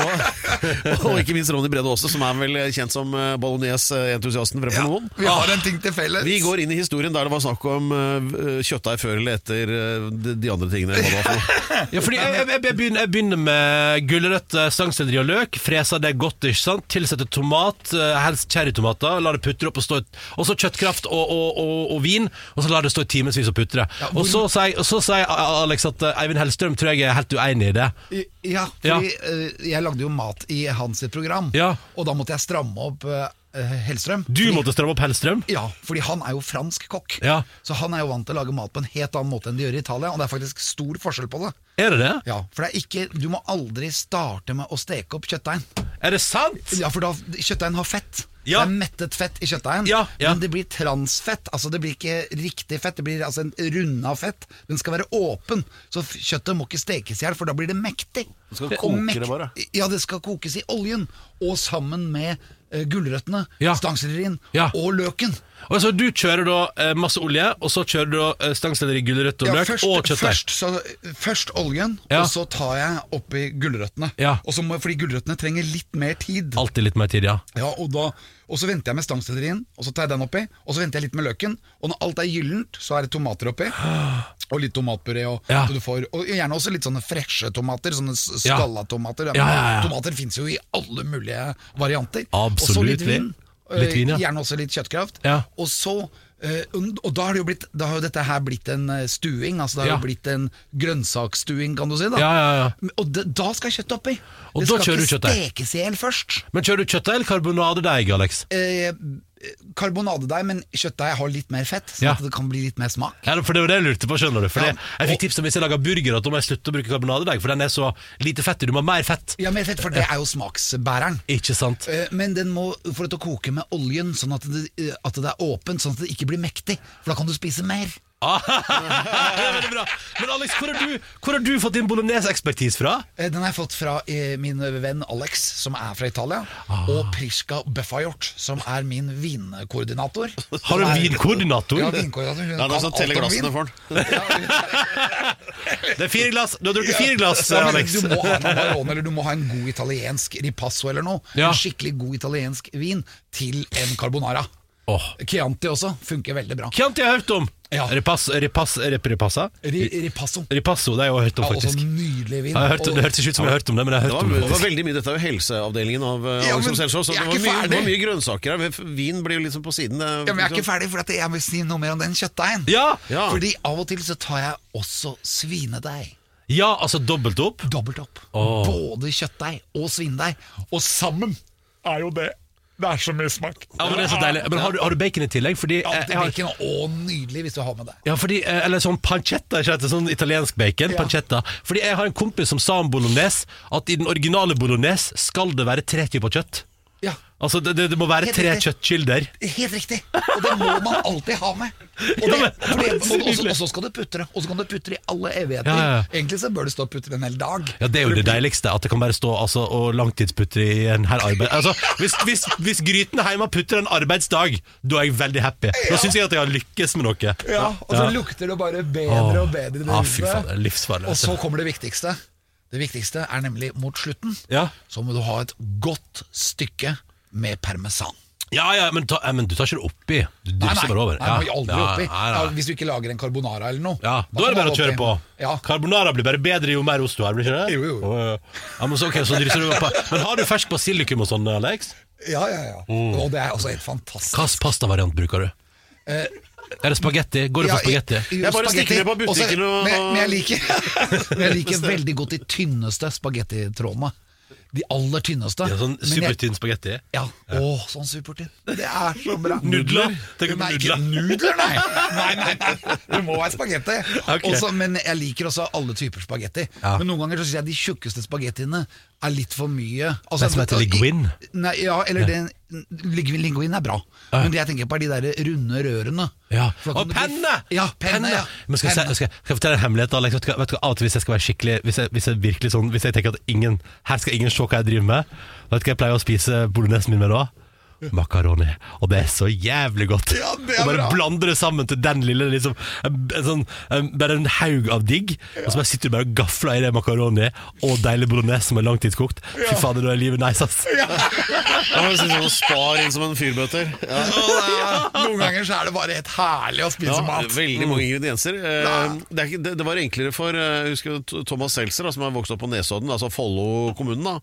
Og, og ikke minst Ronny Brede også, som er vel kjent som uh, bolognese-entusiasten fremfor ja, noen. Vi har en ting til felles. Vi går inn i historien der det var snakk om uh, kjøttdeig før eller etter uh, de, de andre tingene. Hva det var for. Ja, fordi jeg, jeg, jeg, begynner, jeg begynner med gulrøtt, stangselleri og løk, freser det godt, ikke sant? Tilsetter tomat, helst cherrytomater, la det putre opp og stå et, og så kjøttkraft og, og, og, og vin, og så la det stå i timesvis og putre. Ja, hvor... Og så sier, så sier Alex at Eivind Hellstrøm tror jeg er helt uenig i det. Ja, fordi ja. jeg lagde jo mat i hans program, ja. og da måtte jeg stramme opp Hellstrøm. Du fordi, måtte stramme opp Hellstrøm? Ja, fordi han er jo fransk kokk. Ja. Så han er jo vant til å lage mat på en helt annen måte enn de gjør i Italia, og det er faktisk stor forskjell på det. Er det det? Ja, for det er ikke, du må aldri starte med å steke opp kjøttdeigen. Er det sant? Ja, for da, kjøttdeigen har fett. Ja. Det er mettet fett i kjøttdeigen, ja, ja. men det blir transfett. Altså det blir ikke riktig fett, det blir altså en runda fett. Den skal være åpen, så kjøttet må ikke stekes i hjel, for da blir det mektig. Det skal koke mek- det bare. Ja, det skal kokes i oljen, og sammen med uh, gulrøttene, ja. stangsellerien ja. og løken. Og så du kjører da eh, masse olje, og så kjører du da eh, stangselleri, gulrøtt og ja, løk først, og kjøttdeig. Først, så, først oljen, ja. og så tar jeg oppi gulrøttene. Ja. Og så må, fordi gulrøttene trenger litt mer tid. Alltid litt mer tid, ja. Ja, og, da, og så venter jeg med stangsellerien, og så tar jeg den oppi, og så venter jeg litt med løken. Og når alt er gyllent, så er det tomater oppi, og litt tomatpuré. Og, ja. du får, og gjerne også litt sånne freshe tomater, sånne skalla tomater. Ja, ja, ja. Tomater finnes jo i alle mulige varianter. Absolutt. Og så litt vin. Litt vin ja. Gjerne også litt kjøttkraft. Ja. Og så Uh, og da har, det jo blitt, da har jo dette her blitt en uh, stuing. Altså det har ja. jo blitt en grønnsaksstuing, kan du si da. Ja, ja, ja. Og det, da skal kjøttet oppi. Og det da skal kjører du ikke kjøttdeig. stekes i hjel først. Men kjører du kjøttdeig eller karbonadedeig, Alex? uh, Karbonadedeig, men kjøttdeig har litt mer fett, sånn ja. at det kan bli litt mer smak. Ja, for det var det jeg lurte på, skjønner du. For ja. det, jeg fikk tips om hvis jeg lager burger at da må jeg slutte å bruke karbonadedeig, for den er så lite fett. Du må ha mer fett. Ja, mer fett, for det er jo smaksbæreren. Ikke sant? uh, Men den må få det til å koke med oljen, sånn at det, uh, at det er åpent, sånn at det ikke blir mektig. For da kan du spise mer. Ah, det er veldig bra. Men Alex, hvor har du, hvor har du fått din bolognese-ekspertise fra? Den har jeg fått fra eh, min venn Alex, som er fra Italia, ah. og Priska Beffajort, som er min vinkoordinator. Har du en vinkoordinator? Ja, vinkoordinator. Hun ja, det er sånn teller glassene for den. Det er fire glass. Du har drukket fire glass, ja, Alex. Du må ha en Amarone, eller du må ha en god italiensk ripasso eller noe. Ja. En skikkelig god italiensk vin til en carbonara. Oh. Chianti også funker veldig bra. Chianti har jeg hørt om. Ja. Ripass, ripass, rip, ripassa? Ripasso. Ripasso, det har jeg hørt om, ja, faktisk. Også nydelig vin. Jeg har hørt, det hørtes ikke ut som jeg har hørt om det, men jeg har hørt det var, om det. Det var veldig mye, dette er jo helseavdelingen av uh, ja, Alex som selv så, så det var, mye, det var mye grønnsaker her. Vin blir jo liksom på siden. Ja, men jeg er ikke ferdig, for jeg vil si noe mer om den kjøttdeigen. Ja. Ja. Fordi av og til så tar jeg også svinedeig. Ja, altså dobbelt opp? Dobbelt opp. Oh. Både kjøttdeig og svinedeig. Og sammen er jo det. Det er så mye smak. Ja, men det er så deilig. Men har du, har du bacon i tillegg? Fordi, ja, det er har... bacon, å, nydelig hvis du har med det. Ja, fordi, eller sånn pancetta, ikke det? Sånn italiensk bacon, ja. Pancetta. Fordi jeg har en kompis som sa om bolognese, at i den originale bolognese skal det være tre typer kjøtt. Ja. Altså, det, det, det må være Helt tre riktig. kjøttkilder. Helt riktig, og det må man alltid ha med. Og, det, Ja, men- for det, og, og, så- og så skal du putte det, og så kan du putte det i alle evigheter. Ja, ja. Egentlig så bør det stå putte det en hel dag. Ja, det er jo det deiligste, at det kan bare stå altså, og langtidsputte i en her arbeid. Altså, hvis, hvis, hvis gryten hjemme putter en arbeidsdag, da er jeg veldig happy. Da synes jeg at jeg har lykkes med noe. Ja, og så Ja. lukter det bare bedre og bedre der Ah, ute. fy faen, det er livsfarlig. Og så kommer det viktigste. Det viktigste er nemlig mot slutten. Ja. Så må du ha et godt stykke med parmesan. Ja, ja, men, ta, eh, men du tar ikke det oppi. Du Nei, nei, drysser bare over. nei, må jeg aldri Ja, oppi. nei, nei. Ja, hvis du ikke lager en carbonara eller noe. Ja, da er det kan bare å du kjøre oppi. på. Ja. Carbonara blir bare bedre jo mer ost du har, blir ikke det? Jo, jo, jo. Å, ja. Ja, men så, ok, så drysser du på. Men har du fersk basilikum og sånn, Alex? Ja, ja, ja. Mm. Og det er også helt fantastisk. Hvilken pastavariant bruker du? Eh, Er det spagetti? Går det Ja, for spagetti? i- i- Jeg bare spagetti. stikker ned på butikken Også- og- men, men jeg liker, men jeg liker veldig godt de tynneste spagettitrådene. De aller tynneste. Ja, sånn Men jeg- supertynn spagetti? Ja, å, sånn supertynn. Det er så bra. Nudler? Tenker du på Nei, ikke nudler? nudler, nei. nei, nei, nei. Det må være spagetti. Ok. Også, men jeg liker også alle typer spagetti. Ja. Men noen ganger så synes jeg de tjukkeste spagettiene er litt for mye. Altså, Det som heter linguine? Nei, ja, eller den linguine, linguine er bra. Men det jeg tenker på er de der runde rørene. Ja. For da Og kan du- penne! Ja, penne, ja. Men skal jeg, Penne. se- skal, jeg- skal jeg fortelle en hemmelighet, Alex? Vet du, hva- vet du hva, alltid hvis jeg skal være skikkelig Hvis jeg, hvis jeg virkelig sånn Hvis jeg tenker at ingen her skal ingen se hva jeg driver med, vet du hva jeg pleier å spise bolognesen min med da? Makaroni. Og det er så jævlig godt. Ja, det er og bare bra. blander det sammen til den lille liksom, en, en sånn, en, bare en haug av digg. Og så bare sitter du bare og gafler i det makaroni og deilig bolognese som er langtidskokt. Fy fader, da er livet nice, ass. Ja, men sånn å spar inn som en fyrbøtter. Ja. Noen ganger så er det bare helt herlig å spise Ja, mat. veldig mange ingredienser. Eh, Det, er ikke, det, det var enklere for eh, jeg husker T- Thomas Seltzer, da, som har vokst opp på Nesodden, altså Follo kommunen. da.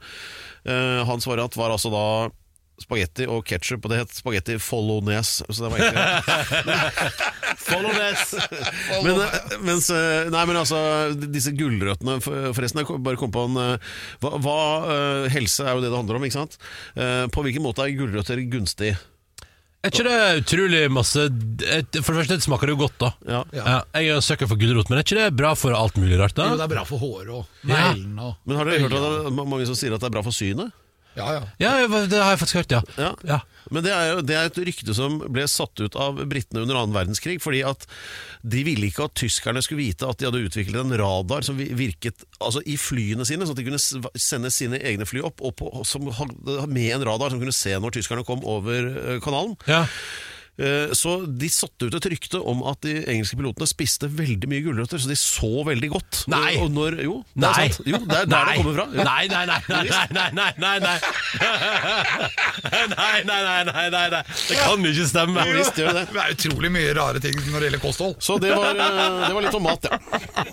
Eh, Hans variant var altså da spagetti og ketchup, og det het spagetti Follones. Så det var egentlig Follones. men, eh, mens, eh, Nei, men altså disse gulrøttene, for- forresten, jeg kom- bare kom på en eh, hva, hva eh, Helse er jo det det handler om, ikke sant? Eh, På hvilken måte er gulrøtter gunstig? Er ikke det utrolig masse et- For det første, det smaker det jo godt, da. Ja. Ja, jeg er søker for gulrot, men er ikke det bra for alt mulig rart, da? Jo, det er bra for håret og Ja. neglene og Men har dere hørt at det er mange som sier at det er bra for synet? Ja, ja. Ja, det har jeg faktisk hørt, ja. Ja. ja. Men det er jo det er et rykte som ble satt ut av britene under annen verdenskrig, fordi at de ville ikke at tyskerne skulle vite at de hadde utviklet en radar som virket altså i flyene sine, sånn at de kunne s- sende sine egne fly opp og på, som hadde med en radar som kunne se når tyskerne kom over eh, kanalen. ja. Eh, Så de satte ut et rykte om at de engelske pilotene spiste veldig mye gulrøtter, så de så veldig godt. Nei. Og når, jo, det Nei. er sant. Jo, det er der det kommer fra. Jo. Nei, nei, nei, nei, nei, nei, nei, nei, nei. Nei, nei, nei, nei, nei, nei. Det kan jo ikke stemme. Jo, visst gjør det. Det er utrolig mye rare ting når det gjelder kosthold. Så det var, eh, det var litt om mat, ja.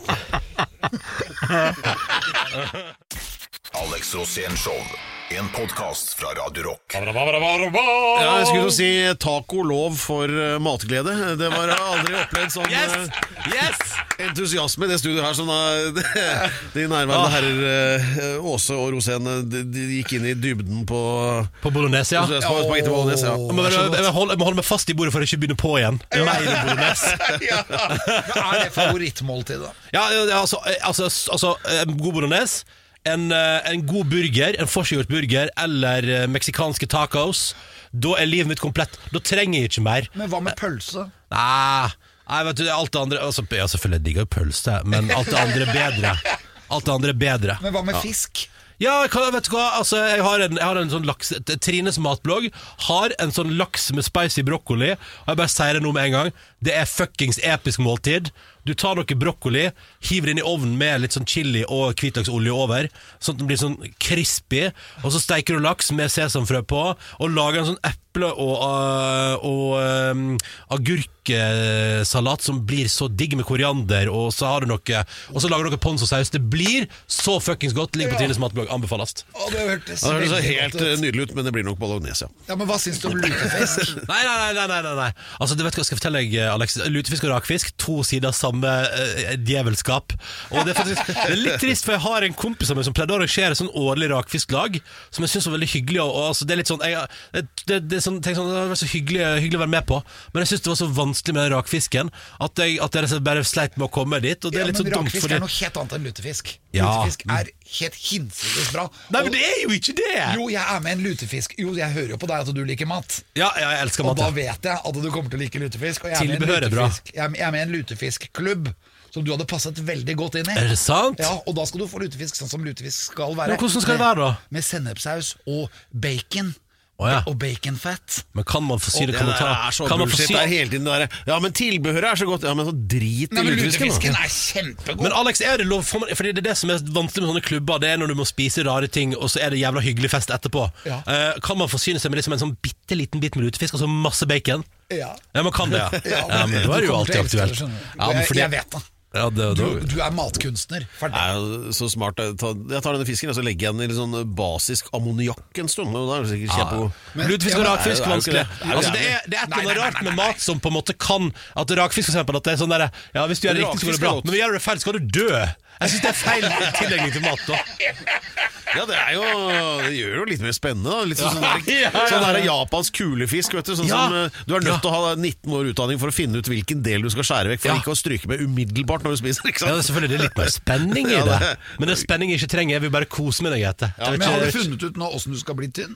Alex Rosén Show. En podcast fra Radio Rock. Ja, jeg skulle til å si taco lov for eh, matglede. Det var aldri opplevd sånn Yes! eh, Yes! entusiasme i det studioet her. Som da, de nærværende herrer eh, Åse og Rosén eh, de, de gikk inn i dybden på, På bolognese, ja. på spagetti bolognese. Ja. Jeg må, bare- jeg, må holde, jeg må holde meg fast i bordet for å ikke begynne på igjen. Mer bolognese. Ja. Hva er det favorittmåltidet, da? Ja, ja, altså, altså, altså en god bolognese, en, eh, en god burger, en forseggjort burger eller eh, meksikanske tacos. Da er livet mitt komplett. Da trenger jeg ikke mer. Men hva med pølse? Nei, nei vet du, alt det andre altså, ja, selvfølgelig digger jeg pølse, men alt det andre er bedre. Alt det andre er bedre. Men hva med fisk? Ja, hva- vet du hva? Altså, jeg har en, jeg har en sånn laks Trines matblogg har en sånn laks med spicy brokkoli. Og jeg bare sier det nå med en gang. Det er fuckings episk måltid. Du tar noe brokkoli, hiver det inn i ovnen med litt sånn chili og hvitløksolje over, sånn at den blir sånn crispy. Og så steiker du laks med sesamfrø på, og lager en sånn eple- og, uh, og um, agurksalat som blir så digg med koriander. Og så har du noe Og så lager du noe ponzosaus. Det blir så fuckings godt. Ligger på Trines matblogg. Anbefales. Å, det hørtes Ja, det høres veldig helt godt eh, ut. nydelig ut, men det blir nok bolognese. Ja. Ja, men hva syns du om lutefisk? Nei, nei, nei, nei, nei, nei. Altså, du vet hva, skal jeg fortelle deg, Alex. Lutefisk og rakfisk, to sider samme uh, djevelskap. Og det er faktisk det er litt trist, for jeg har en kompis av meg som pleide å arrangere sånn årlig rakfisklag, som jeg synes var veldig hyggelig. Og, og altså, det er litt sånn, jeg, det, det, det, er sånn, tenk sånn, det var så hyggelig, hyggelig å være med på. Men jeg synes det var så vanskelig med den rakfisken at jeg, at jeg bare sleit med å komme dit. Og det er litt ja, så dumt. Rakfisk fordi... er noe helt annet enn lutefisk. Ja. Lutefisk er helt hinsides bra. Nei, men det er jo ikke det! Jo, jeg er med en lutefisk. Jo, jeg hører jo på deg at du liker mat. Ja, ja jeg elsker mat. Og da vet jeg at du kommer til å like lutefisk. Og jeg er, Tilbehør er bra. Jeg er, jeg er med en lutefiskklubb som du hadde passet veldig godt inn i. Er det sant? Ja, og da skal du få lutefisk sånn som lutefisk skal være. Men hvordan skal det være da? Med, med sennepsaus og bacon. Oh, ja. Og baconfett. Men kan man få si det? Det Kan man ta, er så kan man få bullshit si... det er hele tiden det der. Ja, men tilbehøret er så godt. Ja, men så drit i Nei, men lutefisken. lutefisken er kjempegod. Men Alex, er det lov for man, fordi det er det som er vanskelig med sånne klubber. Det er når du må spise rare ting, og så er det jævla hyggelig fest etterpå. Ja. uh, Kan man forsyne seg med liksom en sånn bitte liten bit med lutefisk, og så masse bacon? Ja. Ja, man kan det, ja. Ja, Ja, men da er det jo alltid aktuelt. Ja, men jeg, fordi- jeg vet det. Ja, det, Du, det, du er matkunstner. Ferdig. Det er så smart. Jeg tar, jeg tar denne fisken og så legger jeg den i litt sånn basisk ammoniakk en stund. Og da er det sikkert kjempegod. Men- Lutefisk ja, og men- rakfisk, det er jo vanskelig. ikke det. Det er jo Altså, det er, det er et Nei, eller annet nei, rart nei, med nei, nei. mat som på en måte kan. At rakfisk for eksempel, at det er sånn der, ja, hvis du gjør det riktig, så går det bra. Rakfisk er godt. Men gjør du det feil, så skal du dø. Jeg synes det er feil tillegning til mat da. Ja, det er jo Det gjør jo litt mer spennende, da. Litt sånn, sånn, Ja, der, ja, ja. sånn der japansk kulefisk, vet du. Sånn Ja. som eh, Du er nødt til å ha nitten år utdanning for å finne ut hvilken del du skal skjære vekk, for Ja. ikke å stryke med umiddelbart når du spiser. Ikke Ja, det sant? er selvfølgelig det er litt mer spenning i Ja, det. det- Men det er spenning jeg ikke trenger. Jeg vil bare kose med deg, Grete. Jeg vet Men har ikke- du funnet ut nå hvordan du skal bli tynn?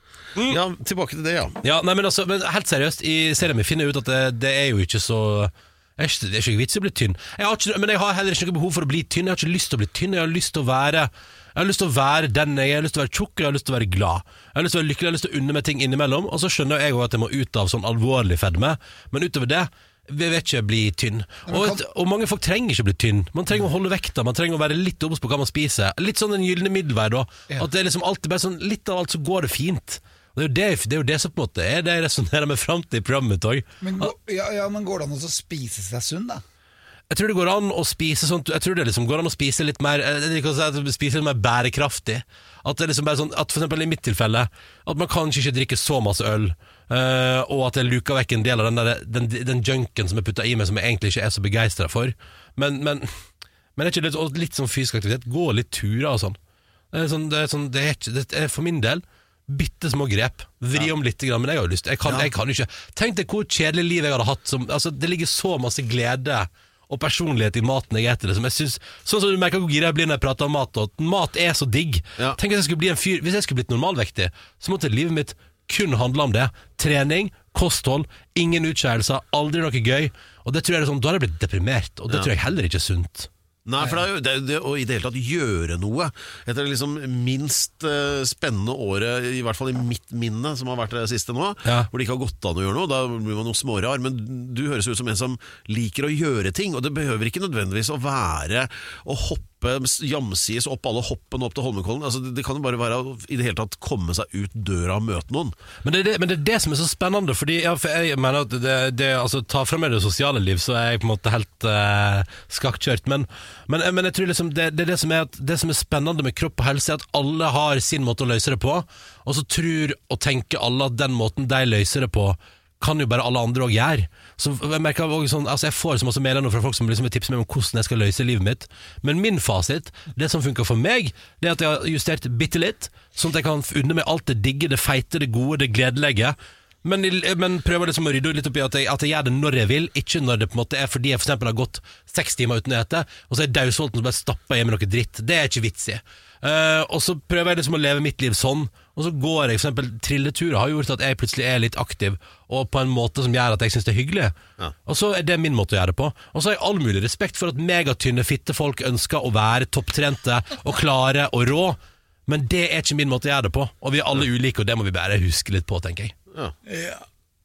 Ja, tilbake til det, ja. Ja, nei, men, altså, men helt seriøst, i serien min finner jeg ut at det, det er jo ikke så Det er ikke, det er ikke vits i å bli tynn. Jeg har ikke, men jeg har heller ikke noe behov for å bli tynn. Jeg har ikke lyst til å bli tynn. Jeg har lyst til å være Jeg har lyst til å være den jeg er. Jeg har lyst til å være tjukk, jeg har lyst til å være glad. Jeg har lyst til å være lykkelig, jeg har lyst til å unne meg ting innimellom. Og så skjønner jeg også at jeg må ut av sånn alvorlig fedme. Men utover det vi vet ikke bli tynn. Og, et, og mange folk trenger ikke bli tynn. Man trenger å holde vekta, man trenger å være litt obs på hva man spiser. Litt sånn den gylne middelvei da. Ja. At det er liksom alltid bare sånn litt av alt så går det fint. Og det er jo det, det, er jo det som på en måte er det jeg resonnerer med frem til i programmet mitt også. Men, gå, ja, ja, men går det an å spise seg sunn, da? Jeg tror det går an å spise sånt, jeg tror det liksom går an å spise litt mer jeg liker å si at spise litt mer bærekraftig. At det liksom bare sånn, at for eksempel i mitt tilfelle at man kanskje ikke drikker så masse øl, uh, og at jeg luker vekk en del av den, der, den, den junken som jeg putter i meg, som jeg egentlig ikke er så begeistret for. Men, men, men det er ikke litt, og litt sånn fysisk aktivitet, gå litt turer og sånn. Det er, sånn, det er, sånn, det er, ikke, det er for min del bitte små grep, vri om litt grann, men jeg har jo lyst, jeg kan, jeg kan jo ikke. Tenk deg hvor kjedelig liv jeg hadde hatt som, altså det ligger så masse glede og personlighet i maten jeg eter det, som jeg synes, sånn som du merker hvor gira jeg blir når jeg prater om mat, og at mat er så digg. Ja. Tenk hvis jeg skulle bli en fyr, hvis jeg skulle blitt normalvektig, så måtte livet mitt kun handle om det. Trening, kosthold, ingen utskjærelser, aldri noe gøy, og det tror jeg er sånn, da har jeg blitt deprimert, og det Ja. tror jeg heller ikke er sunt. Nei, for det er jo det, er det å i det hele tatt gjøre noe etter det liksom minst eh, spennende året, i hvert fall i mitt minne, som har vært det siste nå, Ja. hvor det ikke har gått an å gjøre noe. Da blir man noe smårar. Men du høres ut som en som liker å gjøre ting, og det behøver ikke nødvendigvis å være å hoppe jamsies opp alle hoppene opp til Holmenkollen. Altså, det, det kan jo bare være å i det hele tatt komme seg ut døra og møte noen. Men det, er det, men det er det som er så spennende, fordi ja, for jeg mener at det, det altså, ta frem med det sosiale liv, så er jeg på en måte helt uh, skakkjørt. Men, men, men jeg tror liksom det, det, er det, som er at, det som er spennende med kropp og helse, er at alle har sin måte å løse det på, og så tror og tenker alle at den måten de løser det på, kan jo bare alle andre også gjøre. Så jeg merker også sånn, altså jeg får så masse meldinger fra folk som liksom vil tipse meg om hvordan jeg skal løse livet mitt. Men min fasit, det som funker for meg, det er at jeg har justert bitte litt, sånn at jeg kan unne meg alt det digge, det feite, det gode, det gledelige. Men, men prøver liksom å rydde litt opp i at jeg, at jeg gjør det når jeg vil, ikke når det på en måte er fordi jeg for eksempel har gått seks timer uten å ete, og så er jeg dausholten og bare stapper jeg med noe dritt. Det er ikke vits i. Uh, og så prøver jeg liksom å leve mitt liv sånn, og så går jeg for eksempel trilleturer har gjort at jeg plutselig er litt aktiv, og på en måte som gjør at jeg synes det er hyggelig. Ja. Og så er det min måte å gjøre det på. Og så har jeg all mulig respekt for at megatynne fittefolk ønsker å være topptrente og klare og rå, men det er ikke min måte å gjøre det på. Og vi er alle ulike, og det må vi bare huske litt på, tenker jeg. Ja. Ja.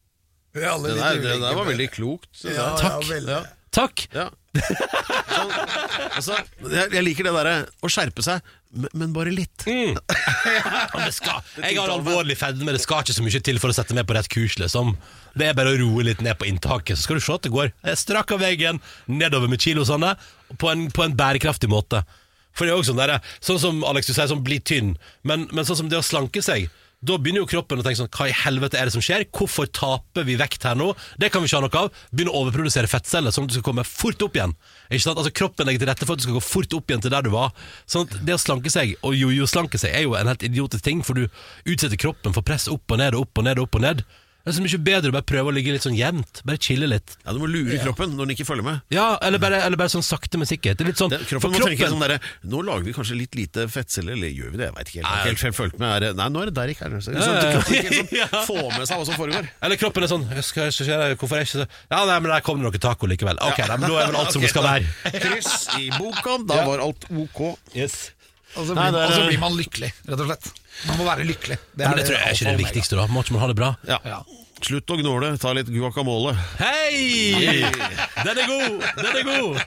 Vi er alle Det, litt der, det ulike der var på veldig klokt. synes Ja, jeg. Takk. Ja, veldig. Ja. Takk! Ja. Sånn, altså, jeg, jeg liker det der å skjerpe seg, men, men bare litt. Mm. Ja, det skal, jeg har alvorlig fedme, men det skal ikke så mye til for å sette meg på rett kurs liksom. Det er bare å roe litt ned på inntaket, så skal du se at det går. Jeg strakk av veggen, nedover med kilosene, på en, på en bærekraftig måte. For det er også sånn der, sånn som Alex du sier, sånn bli tynn, men, men sånn som det å slanke seg, Da begynner jo kroppen å tenke sånn, hva i helvete er det som skjer? Hvorfor taper vi vekt her nå? Det kan vi ikke ha noe av. Begynner å overprodusere fettceller, sånn at du skal komme fort opp igjen. Ikke sant? Altså kroppen legger til rette for at du skal gå fort opp igjen til der du var. Sånn at det å slanke seg, og jojo-slanke seg, er jo en helt idiotisk ting, for du utsetter kroppen for press opp og ned og opp og ned og opp og ned. Det er så mye bedre å bare prøve å ligge litt sånn jevnt. Bare chille litt. Ja, du må lure kroppen når den ikke følger med. Ja, eller bare, eller bare sånn sakte, men sikkert. Det er litt sånn, det, kroppen må tenke sånn der, nå lager vi kanskje litt lite fettceller, eller gjør vi det? Jeg vet ikke helt. Helt, helt følt med er, nei, nå er det der ikke er. Sånn, kroppen ikke sånn, få med seg hva som foregår. Eller kroppen er sånn, skal, skal, skal, hvorfor er ikke så... Ja, nei, men der kom det noe taco likevel. Ok, ja. Men da er vel alt som det skal være. Kryss i boka, da var alt ok. Yes. Og så blir, Nei, blir man lykkelig, rett og slett. Man må være lykkelig. Det, ja, men det tror jeg er ikke det viktigste da. Må ikke man ha det bra? Ja, ja. Slutt å gnåle, ta litt guacamole. Hei! Den er god! Den er god!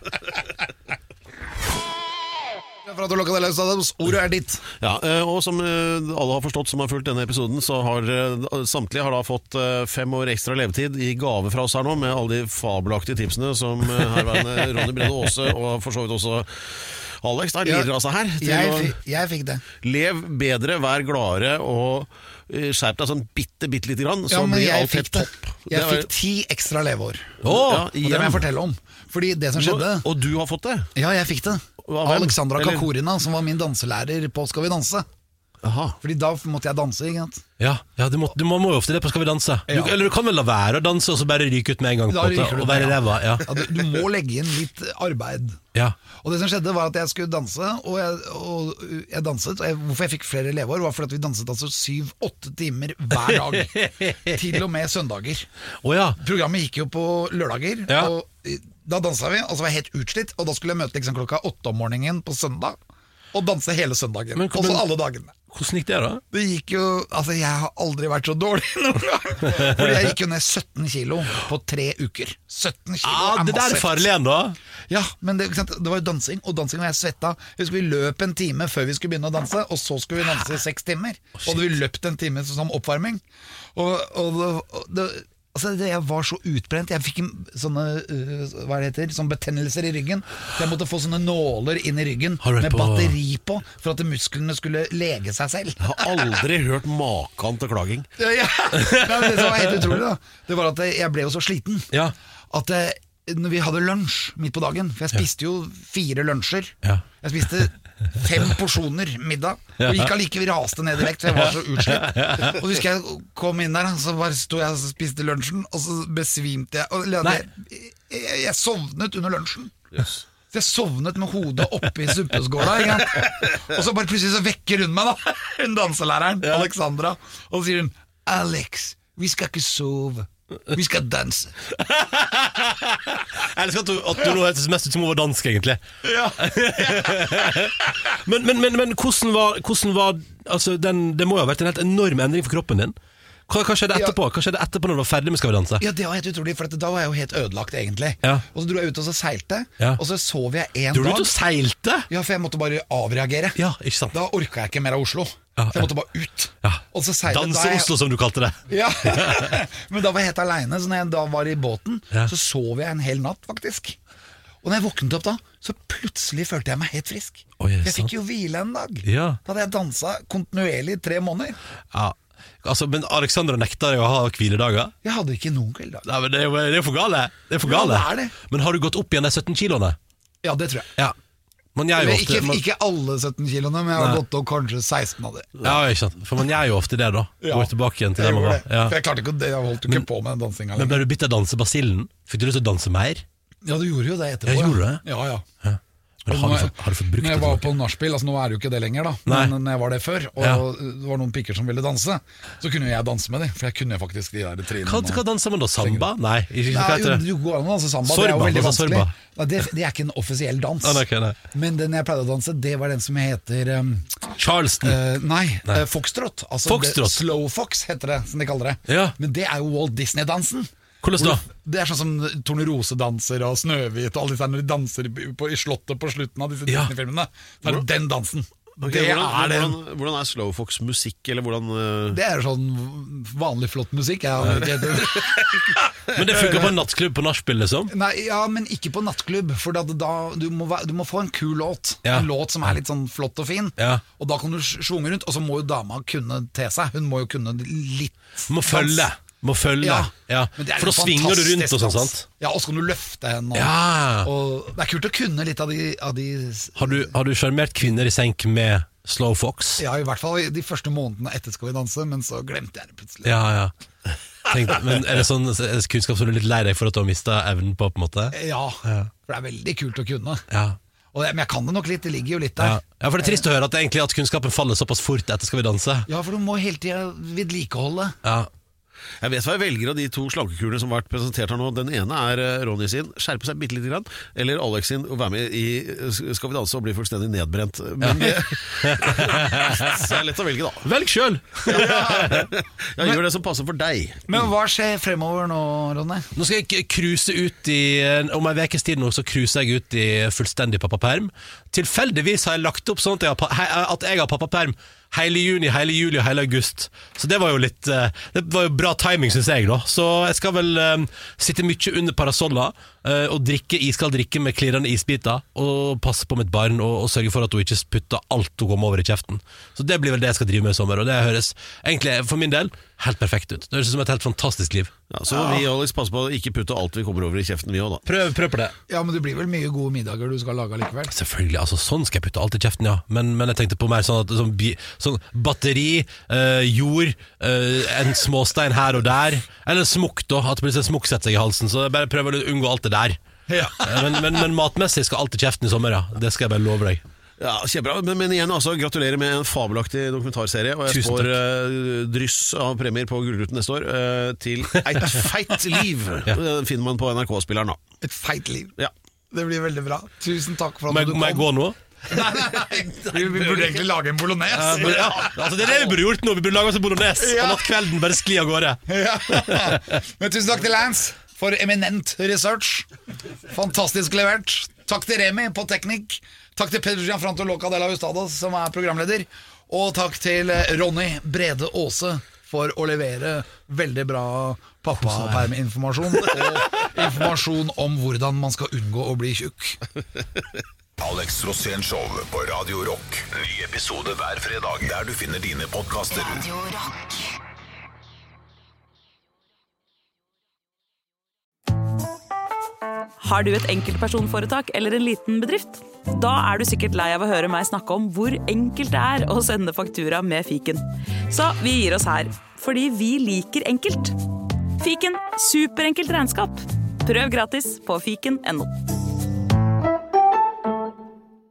For at du lukket det løs, ordet er ditt. Ja, og som alle har forstått som har fulgt denne episoden, så har samtlige har da fått fem år ekstra levetid i gave fra oss her nå, med alle de fabelaktige tipsene som herværende Ronny Brede Aase, og for så vidt også Alex, da lider altså her til jeg, å fikk, jeg fikk det. Lev bedre, vær gladere og skjerp deg sånn bitte, bitte lite grann, så ja, blir alt helt topp. Jeg var... fikk ti ekstra leveår. Oh, ja, og det må jeg fortelle om. Fordi det som skjedde... Og du har fått det? Ja, jeg fikk det. Alexandra Kakorina, som var min danselærer på Skal vi danse. Aha. Fordi da måtte jeg danse, ikke sant? Ja, ja du, må, du må jo ofte det på Skal vi danse. Du, ja. Eller du kan vel la være å danse og så bare ryke ut med en gang på det, og være ræva. Ja. Ja, du, du må legge inn litt arbeid. Ja. Og det som skjedde var at jeg skulle danse, og jeg, og jeg danset. Og jeg, hvorfor jeg fikk flere leveår var fordi at vi danset altså syv-åtte timer hver dag. Til og med søndager. Oh, ja. Programmet gikk jo på lørdager, ja. og da danset vi, og så var jeg helt utslitt. Og da skulle jeg møte liksom klokka åtte om morgenen på søndag og danse hele søndagen. Og så alle dagene. Hvordan gikk det da? Det gikk jo, altså jeg har aldri vært så dårlig noen gang. Fordi jeg gikk jo ned sytten kilo på tre uker. sytten kilo ah, er det der er farlig igjen da. Ja, men det, det var jo dansing, og dansing var jeg svetta. Vi skulle løpe en time før vi skulle begynne å danse, og så skulle vi danse i seks timer. Og da hadde vi løpt en time som oppvarming. Og, og, og det, altså det, jeg var så utbrent. Jeg fikk sånne uh, hva det heter, sånne betennelser i ryggen. Så jeg måtte få sånne nåler inn i ryggen med på... batteri på, for at musklene skulle lege seg selv. Jeg har aldri hørt maken til klaging. Ja, ja. Nei, det som var helt utrolig da, det var at jeg ble jo så sliten, ja. At jeg, når vi hadde lunsj midt på dagen, for jeg spiste jo fire lunsjer, ja. Jeg spiste fem porsjoner middag, og gikk allike raste ned i vekt, for jeg var så utslitt. Og husker jeg kom inn der, så bare stod jeg og spiste lunsjen, og så besvimte jeg, og jeg, jeg, jeg sovnet under lunsjen. Yes. Så jeg sovnet med hodet oppi suppeskåla, ikke? Og så bare plutselig så vekker hun meg da, hun danselæreren, ja. Alexandra, og så sier hun, Alex, vi skal ikke sove. Vi skal danse. Jeg elsker at du, at du nå heter mest ut som hun var dansk egentlig. Ja. men, men, men, men hvordan var, hvordan var altså, den, det må jo ha vært en helt enorm endring for kroppen din. Hva, hva skjedde etterpå? Hva skjedde etterpå når du var ferdig med Skal vi danse? Ja, det var helt utrolig, for da var jeg jo helt ødelagt egentlig. Ja. Og så dro jeg ut og så seilte, ja. Og så sov jeg en dro dag. Dro du ut og seilte? Ja, for jeg måtte bare avreagere. Ja, ikke sant. Da orket jeg ikke mer av Oslo. Ja, så jeg måtte bare ut. Ja. Og så seilte, Danse-Oslo, som du kalte det. Ja, men da var jeg helt alene, så når jeg da var i båten, ja. Så sov jeg en hel natt faktisk. Og når jeg våknet opp da, så plutselig følte jeg meg helt frisk. Oi, jeg fikk jo hvile en dag. Ja. Da hadde jeg danset kontinuerlig i tre måneder. Ja. Altså, men Alexandra nekter jo å ha hviledager. Jeg hadde ikke noen hviledager. Nei, men det er jo det er for gale, det er for gale. Ja, det er det. Men har du gått opp igjen de sytten kiloene? Ja, det tror jeg. Ja. Man gjør jo ofte, ikke, man... ikke alle sytten kiloene, men jeg har Nei. gått opp kanskje seksten av det. Ja, ikke sant. For man gjør jo ofte det da. Ja. Går tilbake igjen til det man var. Ja. For jeg klarte ikke det, jeg holdt ikke men, på med dansinga. Men ble du bitt av dansebasillen? Fikk du lyst til å danse mer? Ja, du gjorde jo det etterpå. Jeg gjorde det? Ja, ja, ja. Men har, du fått, har du fått brukt det? Når jeg var på nachspiel, altså nå er det jo ikke det lenger da, Nei. men når jeg var det før, og ja. Det var noen pikker som ville danse, så kunne jeg danse med dem, for jeg kunne faktisk de der trinene. Hva, hva danser man da? Samba? Nei, ikke, Nei jo, du går an å danse samba, sorba, det er jo veldig vanskelig. Nei, det, det er ikke en offisiell dans. Ah, okay, nei. Men den jeg pleide å danse, det var den som heter um, Charleston? Uh, nei, nei. Uh, Foxtrot. Altså Foxtrot. Det, Slow Fox heter det, som de kaller det. Ja. Men det er jo Walt Disney-dansen. Hvordan da? Det er sånn som Tornerosedanser og Snøhvit og alle disse når de danser på, i slottet på slutten av disse ja. Disney-filmene. Så er det den dansen. Okay, det hvordan, er det. hvordan, hvordan er Slowfox musikk, eller hvordan uh... Det er sånn vanlig flott musikk. Jeg Men det funker på en nattklubb på nachspiel, liksom? Nei, ja, men ikke på nattklubb. For da, da, du, må, du må få en kul låt. Ja. En låt som er litt sånn flott og fin. Ja. Og da kan du svunge rundt. Og så må jo dama kunne te seg. Hun må jo kunne litt Må følge. Må følge. Ja, ja. For da svinger du rundt og sånn, sant? Ja, og så kan du løfte henne. Og, Ja. og det er kult å kunne litt av de, av de Har du, har du sjarmert kvinner i senk med Slowfox? Ja, i hvert fall de første månedene etter Skal vi danse, men så glemte jeg det plutselig. Ja, ja. Tenk, men er det sånn er det kunnskap som du er litt lei deg for at du har mistet evnen på, på en måte? Ja, for det er veldig kult å kunne. Ja. Og det, men jeg kan det nok litt, det ligger jo litt Ja. der. ja, for det er trist å høre at, egentlig, at kunnskapen faller såpass fort etter Skal vi danse. Ja, for du må hele tida vedlikeholde. Ja. Jeg vet hva jeg velger av de to slankekurene som har vært presentert her nå. Den ene er uh, Ronny sin, skjerpe seg bitte lite grann. Eller Alex sin, å være med i Skal vi danse og bli fullstendig nedbrent. Men ja. Så er det lett å velge, da. Velg sjøl! Ja, gjør det som passer for deg. Men hva skjer fremover nå, Ronny? Nå skal jeg cruise ut i Om en vekes tid nå så cruiser jeg ut i fullstendig pappaperm. Tilfeldigvis har jeg lagt opp sånn at jeg har, pa- at jeg har pappaperm hele juni, hele juli og hele august. Så det var jo litt Det var jo bra timing, synes jeg da. Så jeg skal vel um, sitte mye under parasoller uh, og drikke iskald drikke med klirrende isbiter og passe på mitt barn og, og sørge for at hun ikke putter alt hun kommer over i kjeften. Så det blir vel det jeg skal drive med i sommer. Og det høres egentlig for min del helt perfekt ut. Det høres ut som et helt fantastisk liv. Ja, så må vi, Alex, passe på å ikke putte alt vi kommer over i kjeften, vi også, da. Prøv, prøv på det. Ja, men det blir vel mye gode middager du skal lage likevel. Selvfølgelig, altså sånn skal jeg putte alt i kjeften, ja. Men, men jeg tenkte på mer sånn at sånn, bi, sånn batteri, øh, jord, øh, en småstein her og der. Eller smukk da, at plutselig smukk setter seg i halsen. Så jeg bare prøver å unngå alt det der. Ja. men, men, men matmessig skal alt i kjeften i sommer, ja. Det skal jeg bare love deg. Ja, kjempebra, men, men igjen altså, gratulerer med en fabelaktig dokumentarserie. Og jeg Tusen spår uh, dryss av premier på Gullruten neste år uh, til Et feit liv. ja. Den finner man på N R K-spilleren da. Et feit liv. Ja. Det blir veldig bra. Tusen takk for at Må jeg, du må jeg kom. gå nå? Nei, nei, nei. Vi burde egentlig lage en bolognese. Ja, men, ja. Altså, det er det vi burde gjort nå. Vi burde lage oss en bolognese Ja. og latt kvelden bare skli av gårde. Ja. Men tusen takk til Lance for eminent research. Fantastisk levert. Takk til Remi på teknikk. Takk til Pedro Gianfranto Loca de la Hustados, som er programleder. Og takk til Ronny Brede Aase for å levere veldig bra pappaperminformasjon og informasjon om hvordan man skal unngå å bli tjukk. Alex Rosén Show på Radio Rock. Ny episode hver fredag der du finner dine podcaster. Radio Rock. Har du et enkeltpersonforetak eller en liten bedrift? Da er du sikkert lei av å høre meg snakke om hvor enkelt det er å sende faktura med fiken. Så vi gir oss her, fordi vi liker enkelt. Fiken, superenkelt regnskap. Prøv gratis på fiken punktum no.